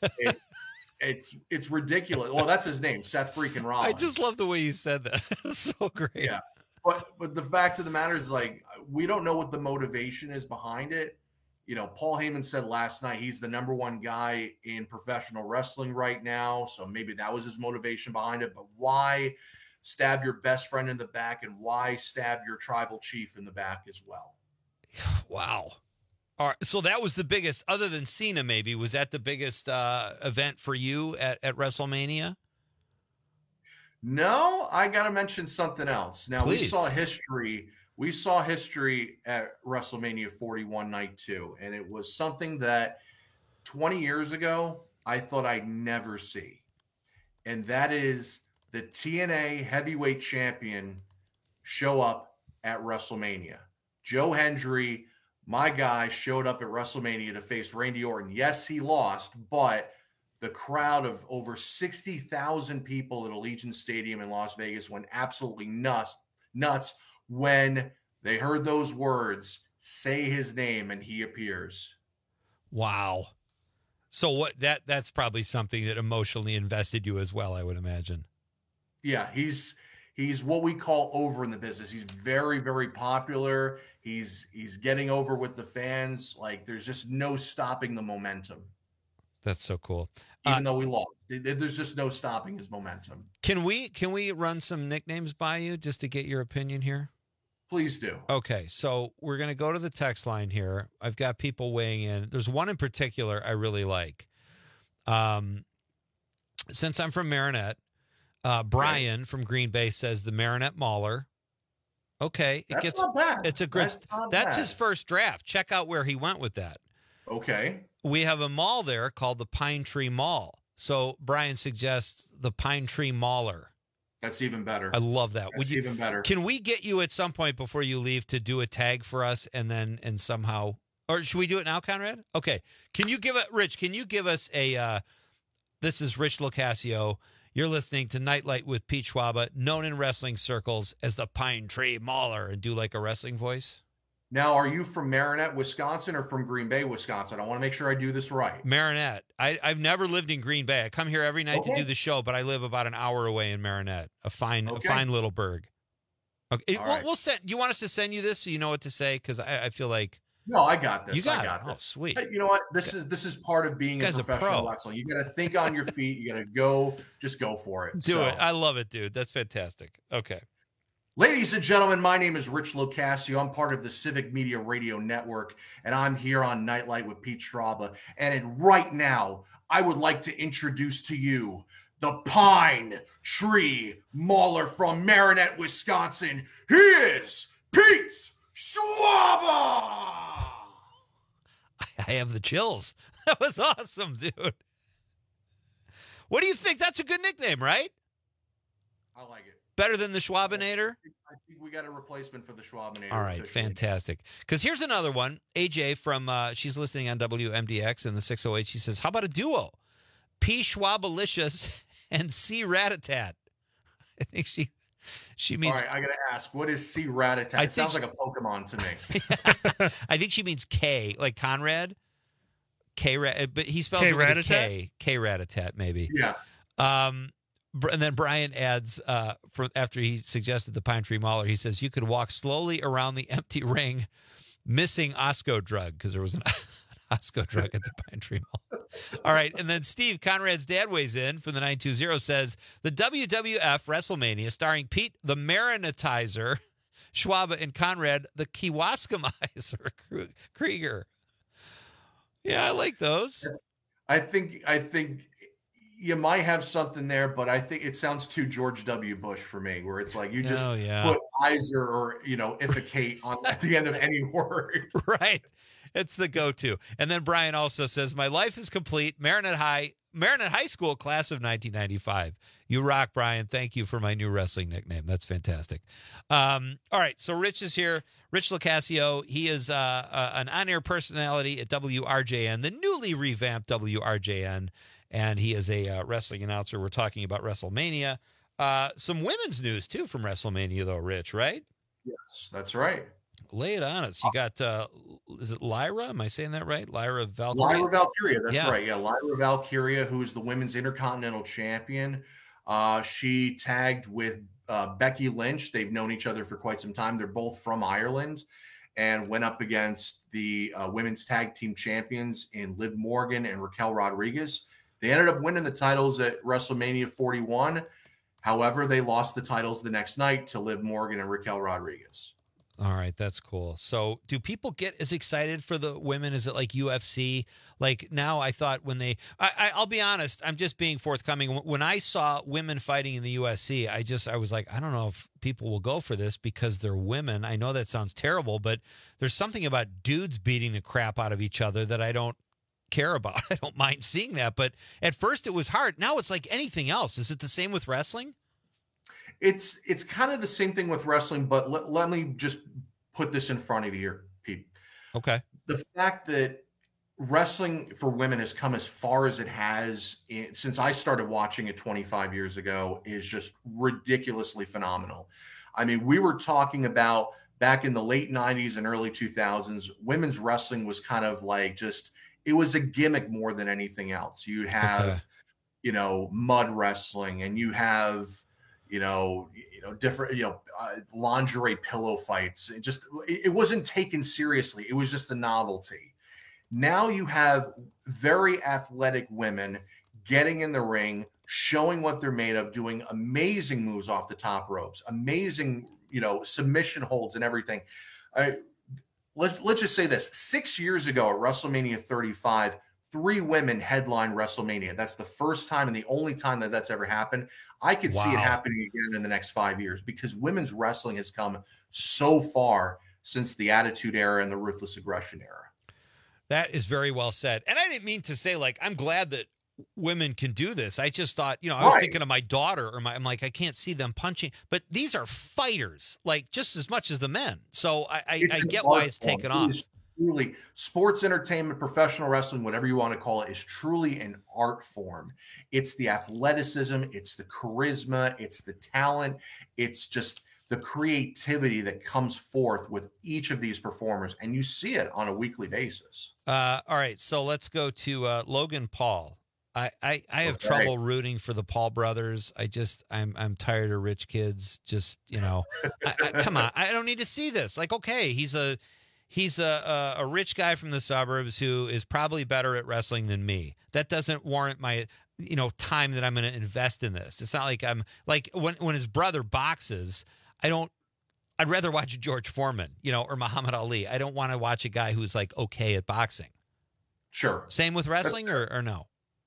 it's ridiculous. Well, that's his name, Seth freaking Rollins. I just love the way you said that. It's so great. Yeah. But the fact of the matter is, like, we don't know what the motivation is behind it. Paul Heyman said last night he's the number one guy in professional wrestling right now. So maybe that was his motivation behind it. But why stab your best friend in the back, and why stab your tribal chief in the back as well? Wow. All right. So that was the biggest, other than Cena, maybe, was that the biggest event for you at WrestleMania? No, I got to mention something else. Now, Please. We saw history at WrestleMania 41 Night 2, and it was something that 20 years ago I thought I'd never see. And that is the TNA heavyweight champion show up at WrestleMania. Joe Hendry, my guy, showed up at WrestleMania to face Randy Orton. Yes, he lost, but the crowd of over 60,000 people at Allegiant Stadium in Las Vegas went absolutely nuts when they heard those words, "Say his name," and he appears. Wow. So that's probably something that emotionally invested you as well, I would imagine. Yeah, he's what we call over in the business. He's very, very popular. He's getting over with the fans. Like, there's just no stopping the momentum. That's so cool. Even though we lost, there's just no stopping his momentum. Can we run some nicknames by you just to get your opinion here? Please do. Okay, so we're going to go to the text line here. I've got people weighing in. There's one in particular I really like. since I'm from Marinette, Brian from Green Bay says the Marinette Mauler. Okay, That's not bad. It's a good. That's his first draft. Check out where he went with that. Okay. We have a mall there called the Pine Tree Mall. So Brian suggests the Pine Tree Mauler. That's even better. I love that. That's even better. Can we get you at some point before you leave to do a tag for us and somehow, or should we do it now, Conrad? Okay. Can you give it, Rich? Can you give us a? This is Rich Locascio. You're listening to Nightlight with Pete Schwaba, known in wrestling circles as the Pine Tree Mauler, and do like a wrestling voice. Now, are you from Marinette, Wisconsin, or from Green Bay, Wisconsin? I want to make sure I do this right. Marinette. I've never lived in Green Bay. I come here every night to Okay. do the show, but I live about an hour away in Marinette, a fine little burg. Okay, All right. we'll send. Do you want us to send you this so you know what to say? Because I feel like No, I got this. You got I got it. this. Oh, sweet. Hey, you know what? This is part of being a Guy's a professional pro. wrestler. You got to think on your feet. You got to just go for it. do it. I love it, dude. That's fantastic. Okay. Ladies and gentlemen, my name is Rich Locascio. I'm part of the Civic Media Radio Network, and I'm here on Nightlight with Pete Straba. Right now, I would like to introduce to you the Pine Tree Mauler from Marinette, Wisconsin. He is Pete Schwaba! I have the chills. That was awesome, dude. What do you think? That's a good nickname, right? I like it. Better than the Schwabinator? I think we got a replacement for the Schwabinator. All right, officially. fantastic. Because here's another one. AJ from, she's listening on WMDX in the 608. She says, how about a duo? P. Schwabalicious and C. Ratatat. I think she means. All right, I got to ask, what is C. Ratatat? It sounds like a Pokemon to me. I think she means K, like Conrad. But he spells K. it with a Ratatat? K. K. Ratatat, maybe. Yeah. And then Brian adds, after he suggested the Pine Tree Mauler, he says, you could walk slowly around the empty ring, missing Osco drug, because there was an Osco drug at the Pine Tree Mauler. All right. And then Steve, Conrad's dad, weighs in from the 920, says, the WWF WrestleMania starring Pete, the Marinetizer, Schwaba, and Conrad, the Kewaskumizer Krieger. Yeah, I like those. I think you might have something there, but I think it sounds too George W. Bush for me, where it's like you just put Iser or Ificate on at the end of any word. Right. It's the go-to. And then Brian also says, my life is complete. Marinette High School class of 1995. You rock, Brian. Thank you for my new wrestling nickname. That's fantastic. All right. So Rich is here. Rich Locascio. He is an on-air personality at WRJN, the newly revamped WRJN. And he is a wrestling announcer. We're talking about WrestleMania. Some women's news, too, from WrestleMania, though, Rich, right? Yes, that's right. Lay it on us. You got, is it Lyra? Am I saying that right? Lyra Valkyria? Lyra Valkyria, that's right. Yeah, Lyra Valkyria, who is the women's intercontinental champion. She tagged with Becky Lynch. They've known each other for quite some time. They're both from Ireland and went up against the women's tag team champions in Liv Morgan and Raquel Rodriguez. They ended up winning the titles at WrestleMania 41. However, they lost the titles the next night to Liv Morgan and Raquel Rodriguez. All right, that's cool. So do people get as excited for the women? Is it like UFC? Like now I thought when I'll be honest, I'm just being forthcoming. When I saw women fighting in the UFC, I was like, I don't know if people will go for this because they're women. I know that sounds terrible, but there's something about dudes beating the crap out of each other that I don't care about. I don't mind seeing that. But at first it was hard. Now it's like anything else. Is it the same with wrestling? It's kind of the same thing with wrestling, but let me just put this in front of you here, Pete. Okay. The fact that wrestling for women has come as far as it has since I started watching it 25 years ago is just ridiculously phenomenal. I mean, we were talking about back in the late 90s and early 2000s, women's wrestling was kind of like it was a gimmick more than anything else. You'd have, mud wrestling, and you have, different, lingerie pillow fights. It wasn't taken seriously. It was just a novelty. Now you have very athletic women getting in the ring, showing what they're made of, doing amazing moves off the top ropes, amazing, submission holds and everything. Let's just say this. 6 years ago at WrestleMania 35, 3 women headline WrestleMania. That's the first time and the only time that that's ever happened. I could see it happening again in the next 5 years because women's wrestling has come so far since the Attitude Era and the Ruthless Aggression Era. That is very well said. And I didn't mean to say, like, I'm glad that women can do this. I just thought, I was thinking of my daughter I'm like, I can't see them punching. But these are fighters, like, just as much as the men. So I get why it's taken off. Truly, sports entertainment, professional wrestling, whatever you want to call it, is truly an art form. It's the athleticism, it's the charisma, it's the talent, it's just the creativity that comes forth with each of these performers, and you see it on a weekly basis. All right, so let's go to Logan Paul. I have trouble rooting for the Paul brothers. I'm tired of rich kids. Just come on, I don't need to see this. Like, okay, he's a rich guy from the suburbs who is probably better at wrestling than me. That doesn't warrant my time that I'm going to invest in this. It's not like I'm like when his brother boxes. I'd rather watch George Foreman, or Muhammad Ali. I don't want to watch a guy who's like okay at boxing. Sure. Same with wrestling or no?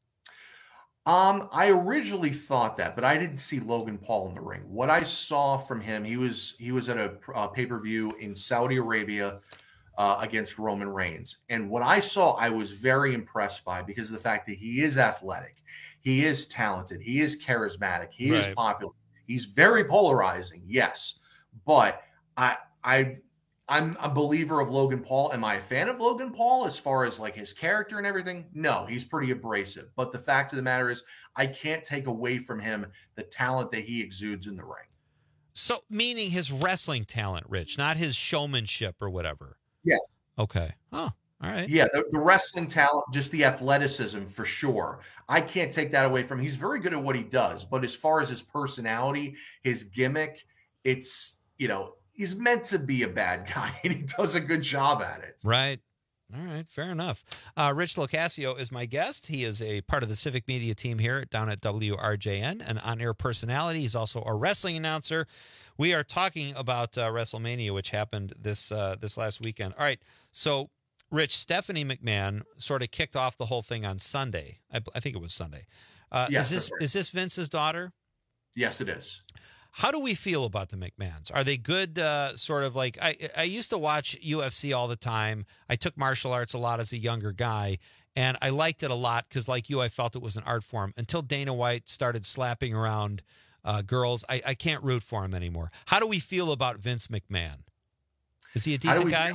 I originally thought that, but I didn't see Logan Paul in the ring. What I saw from him, he was at a pay-per-view in Saudi Arabia against Roman Reigns. And what I saw, I was very impressed by because of the fact that he is athletic. He is talented. He is charismatic. He is popular. He's very polarizing, yes. But I'm a believer of Logan Paul. Am I a fan of Logan Paul as far as like his character and everything? No, he's pretty abrasive. But the fact of the matter is I can't take away from him the talent that he exudes in the ring. So meaning his wrestling talent, Rich, not his showmanship or whatever. Yeah. Okay. Oh, all right. Yeah, the wrestling talent, just the athleticism for sure. I can't take that away from him. He's very good at what he does. But as far as his personality, his gimmick, it's, he's meant to be a bad guy, and he does a good job at it. Right. All right. Fair enough. Rich Locascio is my guest. He is a part of the Civic Media team here down at WRJN, an on-air personality. He's also a wrestling announcer. We are talking about WrestleMania, which happened this last weekend. All right. So, Rich, Stephanie McMahon sort of kicked off the whole thing on Sunday. I think it was Sunday. Yes, is this Vince's daughter? Yes, it is. How do we feel about the McMahons? Are they good, sort of like, I used to watch UFC all the time. I took martial arts a lot as a younger guy, and I liked it a lot because, like you, I felt it was an art form until Dana White started slapping around girls. I can't root for him anymore. How do we feel about Vince McMahon? Is he a decent guy?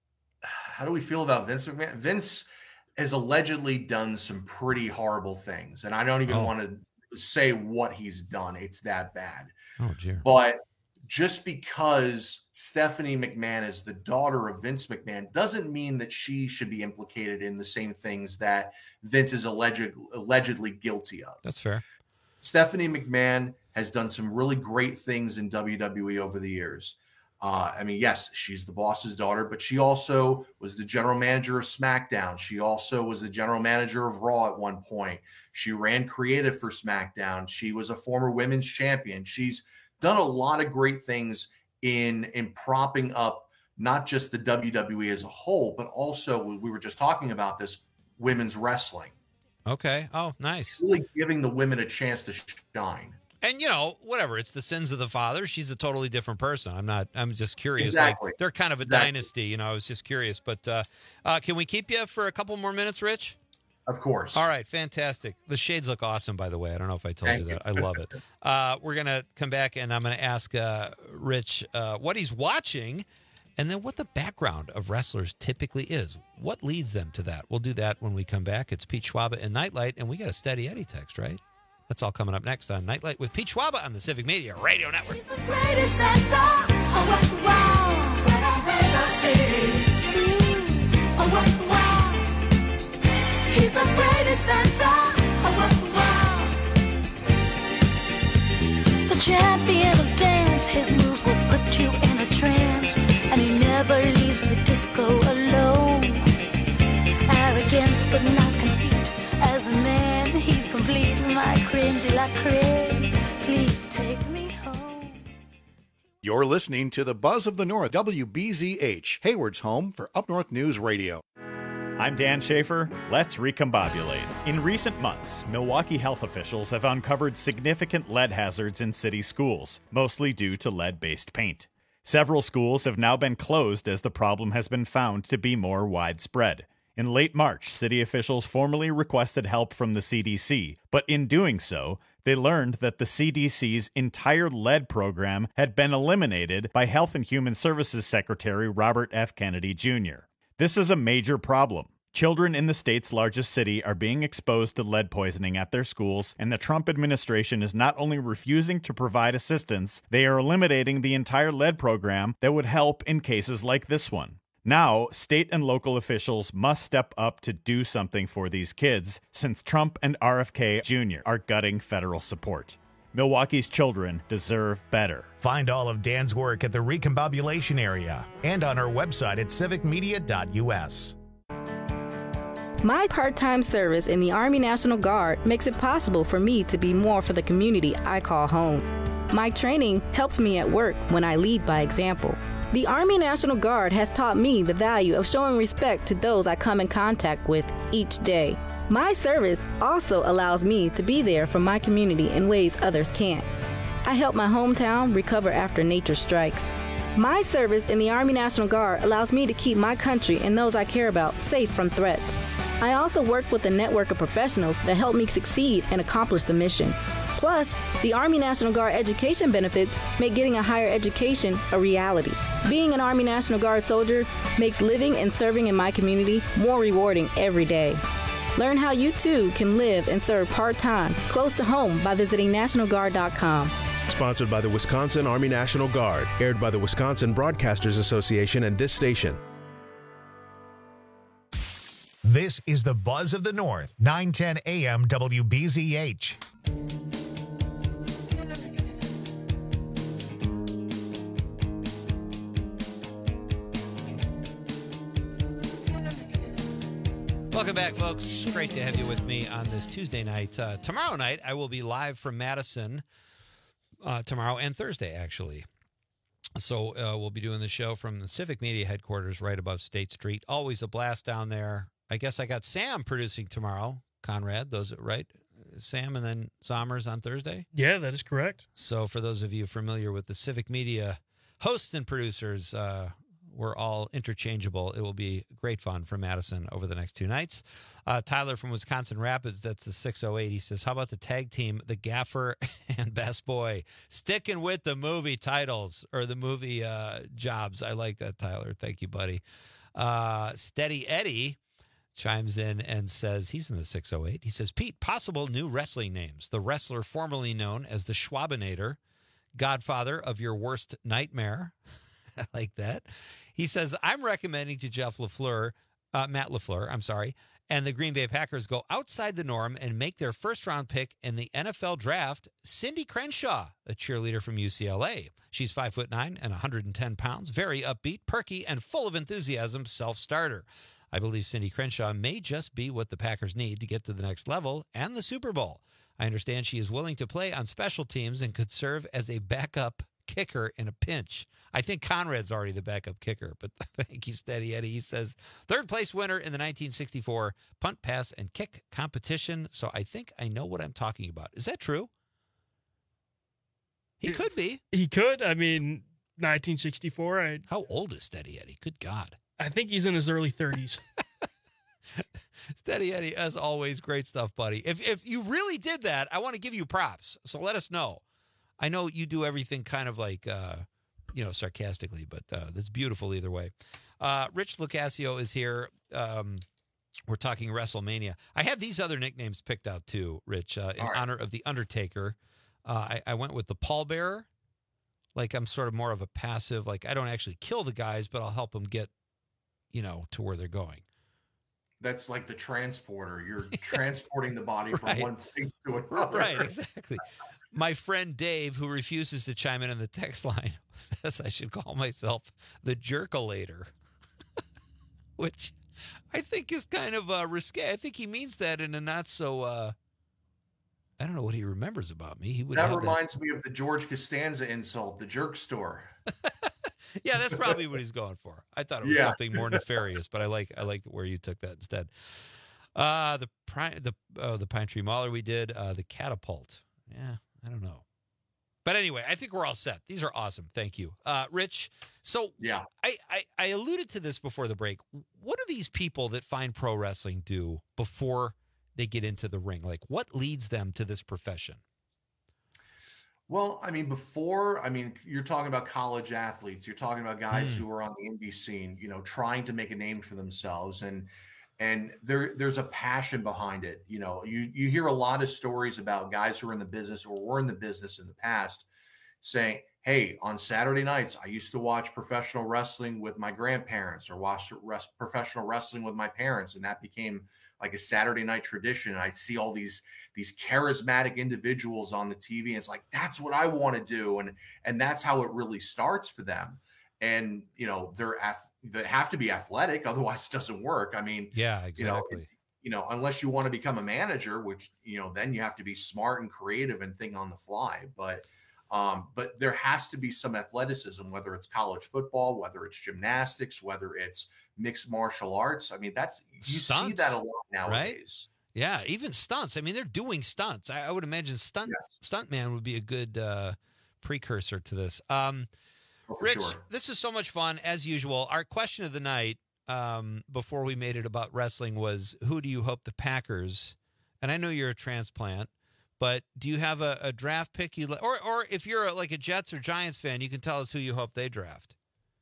How do we feel about Vince McMahon? Vince has allegedly done some pretty horrible things, and I don't even want to say what he's done. It's that bad. Oh, dear. But just because Stephanie McMahon is the daughter of Vince McMahon doesn't mean that she should be implicated in the same things that Vince is allegedly guilty of. That's fair. Stephanie McMahon has done some really great things in WWE over the years. Yes, she's the boss's daughter, but she also was the general manager of SmackDown. She also was the general manager of Raw at one point. She ran creative for SmackDown. She was a former women's champion. She's done a lot of great things in propping up not just the WWE as a whole, but also, we were just talking about this, women's wrestling. Okay. Oh, nice. Really giving the women a chance to shine. And, whatever, it's the sins of the father. She's a totally different person. I'm just curious. Exactly. Like, they're kind of a dynasty, I was just curious. But can we keep you for a couple more minutes, Rich? Of course. All right, fantastic. The shades look awesome, by the way. I don't know if I told you that. I love it. We're going to come back, and I'm going to ask Rich what he's watching and then what the background of wrestlers typically is. What leads them to that? We'll do that when we come back. It's Pete Schwaba and Nightlight, and we got a Steady Eddie text, right? That's all coming up next on Nightlight with Pete Schwaba on the Civic Media Radio Network. He's the greatest dancer. Oh, wow. That I heard I say. Oh, wow. He's the greatest dancer. Oh, wow. The champion of dance. His moves will put you in a trance. And he never leaves the disco alone. Arrogance but not conceit. As a man, he's complete, my creme de la creme. Please take me home. You're listening to the Buzz of the North, WBZH, Hayward's home for Up North News Radio. I'm Dan Schaefer. Let's recombobulate. In recent months, Milwaukee health officials have uncovered significant lead hazards in city schools, mostly due to lead-based paint. Several schools have now been closed as the problem has been found to be more widespread. In late March, city officials formally requested help from the CDC, but in doing so, they learned that the CDC's entire lead program had been eliminated by Health and Human Services Secretary Robert F. Kennedy Jr. This is a major problem. Children in the state's largest city are being exposed to lead poisoning at their schools, and the Trump administration is not only refusing to provide assistance, they are eliminating the entire lead program that would help in cases like this one. Now, state and local officials must step up to do something for these kids, since Trump and RFK Jr. are gutting federal support. Milwaukee's children deserve better. Find all of Dan's work at the Recombobulation Area and on our website at civicmedia.us. My part-time service in the Army National Guard makes it possible for me to be more for the community I call home. My training helps me at work when I lead by example. The Army National Guard has taught me the value of showing respect to those I come in contact with each day. My service also allows me to be there for my community in ways others can't. I help my hometown recover after nature strikes. My service in the Army National Guard allows me to keep my country and those I care about safe from threats. I also work with a network of professionals that help me succeed and accomplish the mission. Plus, the Army National Guard education benefits make getting a higher education a reality. Being an Army National Guard soldier makes living and serving in my community more rewarding every day. Learn how you too can live and serve part-time close to home by visiting NationalGuard.com. Sponsored by the Wisconsin Army National Guard. Aired by the Wisconsin Broadcasters Association and this station. This is the Buzz of the North, 910 AM WBZH. Welcome back, folks. Great to have you with me on this Tuesday night. Tomorrow night, I will be live from Madison tomorrow and Thursday, actually. So we'll be doing the show from the Civic Media headquarters right above State Street. Always a blast down there. I guess I got Sam producing tomorrow, Conrad, those right? Sam and then Sommers on Thursday? Yeah, that is correct. So for those of you familiar with the Civic Media hosts and producers, we're all interchangeable. It will be great fun for Madison over the next two nights. Tyler from Wisconsin Rapids, that's the 608. He says, how about the tag team, the Gaffer and Best Boy? Sticking with the movie titles or the movie jobs. I like that, Tyler. Thank you, buddy. Steady Eddie chimes in and says, he's in the 608. He says, Pete, possible new wrestling names. The wrestler formerly known as the Schwabinator, godfather of your worst nightmare. I like that. He says, I'm recommending to Matt LaFleur, and the Green Bay Packers go outside the norm and make their first-round pick in the NFL draft, Cindy Crenshaw, a cheerleader from UCLA. She's 5'9" and 110 pounds, very upbeat, perky, and full of enthusiasm, self-starter. I believe Cindy Crenshaw may just be what the Packers need to get to the next level and the Super Bowl. I understand she is willing to play on special teams and could serve as a backup kicker in a pinch. I think Conrad's already the backup kicker, but thank you, Steady Eddie. He says, third place winner in the 1964 punt, pass, and kick competition. So I think I know what I'm talking about. Is that true? He could be. He could. I mean, 1964. How old is Steady Eddie? Good God. I think he's in his early 30s. Steady Eddie, as always, great stuff, buddy. If you really did that, I want to give you props. So let us know. I know you do everything kind of like, sarcastically, but that's beautiful either way. Rich Lucasio is here. We're talking WrestleMania. I had these other nicknames picked out too, Rich, in honor of The Undertaker. I went with the pallbearer. Like I'm sort of more of a passive, like I don't actually kill the guys, but I'll help them get, to where they're going. That's like the transporter. You're transporting the body from one place to another. Right, exactly. My friend Dave, who refuses to chime in on the text line, says I should call myself the Jerkulator, which I think is kind of risque. I think he means that in a not so, I don't know what he remembers about me. That reminds me of the George Costanza insult, the jerk store. Yeah, that's probably what he's going for. I thought it was something more nefarious, but I like where you took that instead. The Pine Tree Mauler we did, the Catapult. Yeah, I don't know. But anyway, I think we're all set. These are awesome. Thank you. Rich, so I alluded to this before the break. What do these people that find pro wrestling do before they get into the ring? Like, what leads them to this profession? Well, I mean, you're talking about college athletes. You're talking about guys who are on the indie scene, trying to make a name for themselves. And there's a passion behind it. You hear a lot of stories about guys who are in the business or were in the business in the past saying, hey, on Saturday nights, I used to watch professional wrestling with my grandparents or watch professional wrestling with my parents. And that became like a Saturday night tradition. And I'd see all these charismatic individuals on the TV. And it's like, that's what I want to do. And that's how it really starts for them. And, they have to be athletic. Otherwise it doesn't work. I mean, yeah, exactly. Unless you want to become a manager, which, then you have to be smart and creative and think on the fly. But there has to be some athleticism, whether it's college football, whether it's gymnastics, whether it's mixed martial arts. I mean, you see that a lot nowadays. Right? Yeah, even stunts. I mean, they're doing stunts. I would imagine stuntman would be a good precursor to this. Rich, this is so much fun, as usual. Our question of the night before we made it about wrestling was, who do you hope the Packers, and I know you're a transplant, but do you have a draft pick or if you're a Jets or Giants fan, you can tell us who you hope they draft?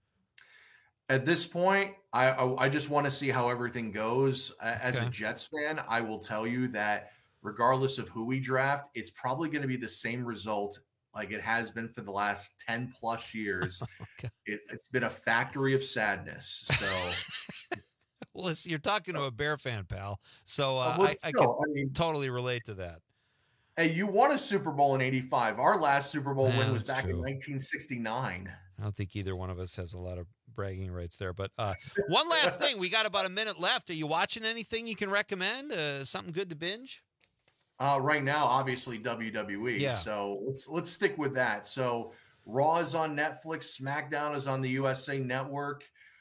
At this point, I just want to see how everything goes. As a Jets fan, I will tell you that regardless of who we draft, it's probably going to be the same result like it has been for the last 10 plus years. It's been a factory of sadness. So, well, listen, you're talking to a Bear fan, pal. So I can totally relate to that. Hey, you won a Super Bowl in '85. Our last Super Bowl win was back in 1969. I don't think either one of us has a lot of bragging rights there. But one last thing, we got about a minute left. Are you watching anything you can recommend? Something good to binge? Right now, obviously WWE. Yeah. So let's stick with that. So Raw is on Netflix. SmackDown is on the USA Network.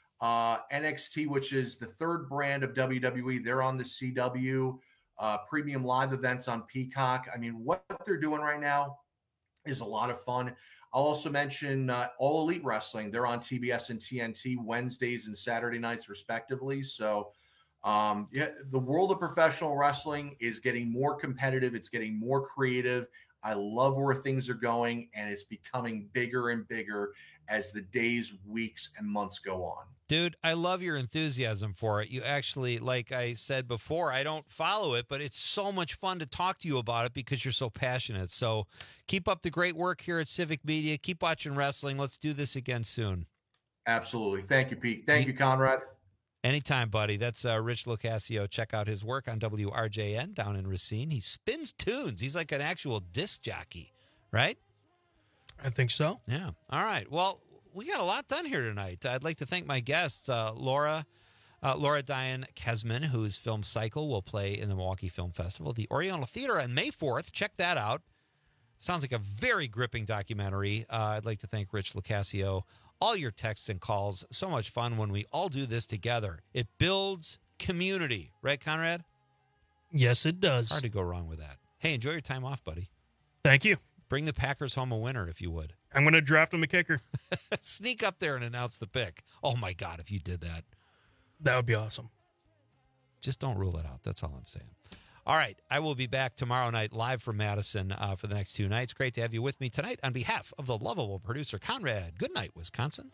NXT, which is the third brand of WWE, they're on the CW. Premium live events on Peacock. I mean, what they're doing right now is a lot of fun. I'll also mention All Elite Wrestling. They're on TBS and TNT Wednesdays and Saturday nights, respectively. So the world of professional wrestling is getting more competitive. It's getting more creative. I love where things are going, and it's becoming bigger and bigger as the days, weeks, and months go on. Dude, I love your enthusiasm for it. You actually, like I said before, I don't follow it, but it's so much fun to talk to you about it because you're so passionate. So keep up the great work here at Civic Media. Keep watching wrestling. Let's do this again soon. Absolutely. Thank you, Pete. Thank you, Conrad. Anytime, buddy. That's Rich Lucasio. Check out his work on WRJN down in Racine. He spins tunes. He's like an actual disc jockey, right? I think so. Yeah. All right. Well, we got a lot done here tonight. I'd like to thank my guests, Laura Diane Kesman, whose film Cycle will play in the Milwaukee Film Festival, the Oriental Theater on May 4th. Check that out. Sounds like a very gripping documentary. I'd like to thank Rich Lucasio. All your texts and calls. So much fun when we all do this together. It builds community. Right, Conrad? Yes, it does. Hard to go wrong with that. Hey, enjoy your time off, buddy. Thank you. Bring the Packers home a winner, if you would. I'm going to draft him a kicker. Sneak up there and announce the pick. Oh, my God, if you did that. That would be awesome. Just don't rule it out. That's all I'm saying. All right, I will be back tomorrow night live from Madison for the next 2 nights. Great to have you with me tonight. On behalf of the lovable producer, Conrad, good night, Wisconsin.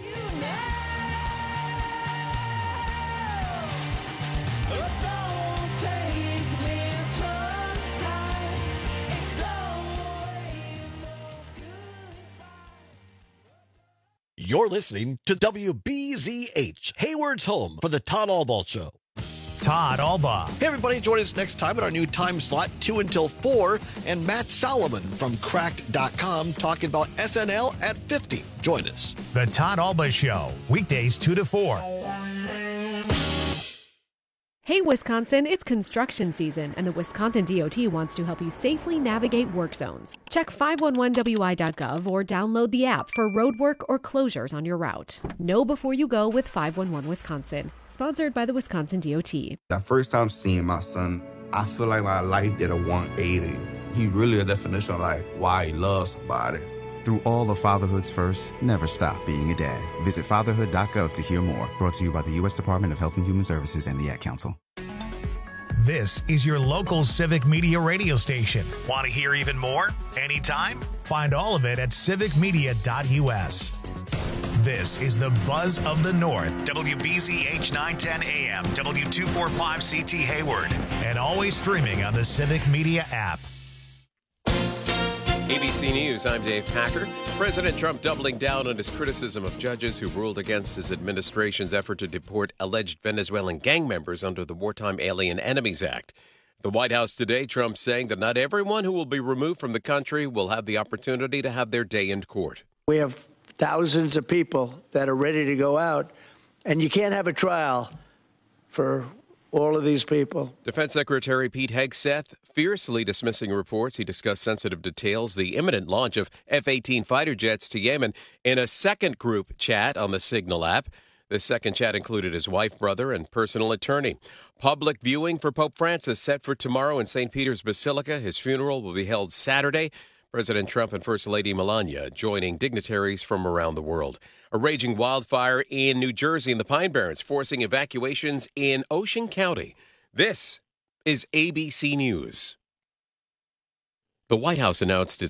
You're listening to WBZH, Hayward's home for the Todd Albaugh Show. Todd Albaugh. Hey, everybody, join us next time at our new time slot, 2 until 4, and Matt Solomon from Cracked.com talking about SNL at 50. Join us. The Todd Albaugh Show, weekdays 2 to 4. Hey, Wisconsin, it's construction season, and the Wisconsin DOT wants to help you safely navigate work zones. Check 511wi.gov or download the app for road work or closures on your route. Know before you go with 511 Wisconsin. Sponsored by the Wisconsin DOT. That first time seeing my son, I feel like my life did a 180. He really a definition of like why he loves somebody. Through all of fatherhood's first, never stop being a dad. Visit fatherhood.gov to hear more. Brought to you by the U.S. Department of Health and Human Services and the Ad Council. This is your local civic media radio station. Want to hear even more? Anytime? Find all of it at civicmedia.us. This is the Buzz of the North, WBZH 910 AM, W245CT Hayward, and always streaming on the Civic Media app. ABC News, I'm Dave Packer. President Trump doubling down on his criticism of judges who ruled against his administration's effort to deport alleged Venezuelan gang members under the Wartime Alien Enemies Act. The White House today, Trump saying that not everyone who will be removed from the country will have the opportunity to have their day in court. We have thousands of people that are ready to go out, and you can't have a trial for all of these people. Defense Secretary Pete Hegseth fiercely dismissing reports. He discussed sensitive details, the imminent launch of F-18 fighter jets to Yemen in a second group chat on the Signal app. The second chat included his wife, brother, and personal attorney. Public viewing for Pope Francis set for tomorrow in St. Peter's Basilica. His funeral will be held Saturday. President Trump and First Lady Melania joining dignitaries from around the world. A raging wildfire in New Jersey in the Pine Barrens, forcing evacuations in Ocean County. This is ABC News. The White House announced its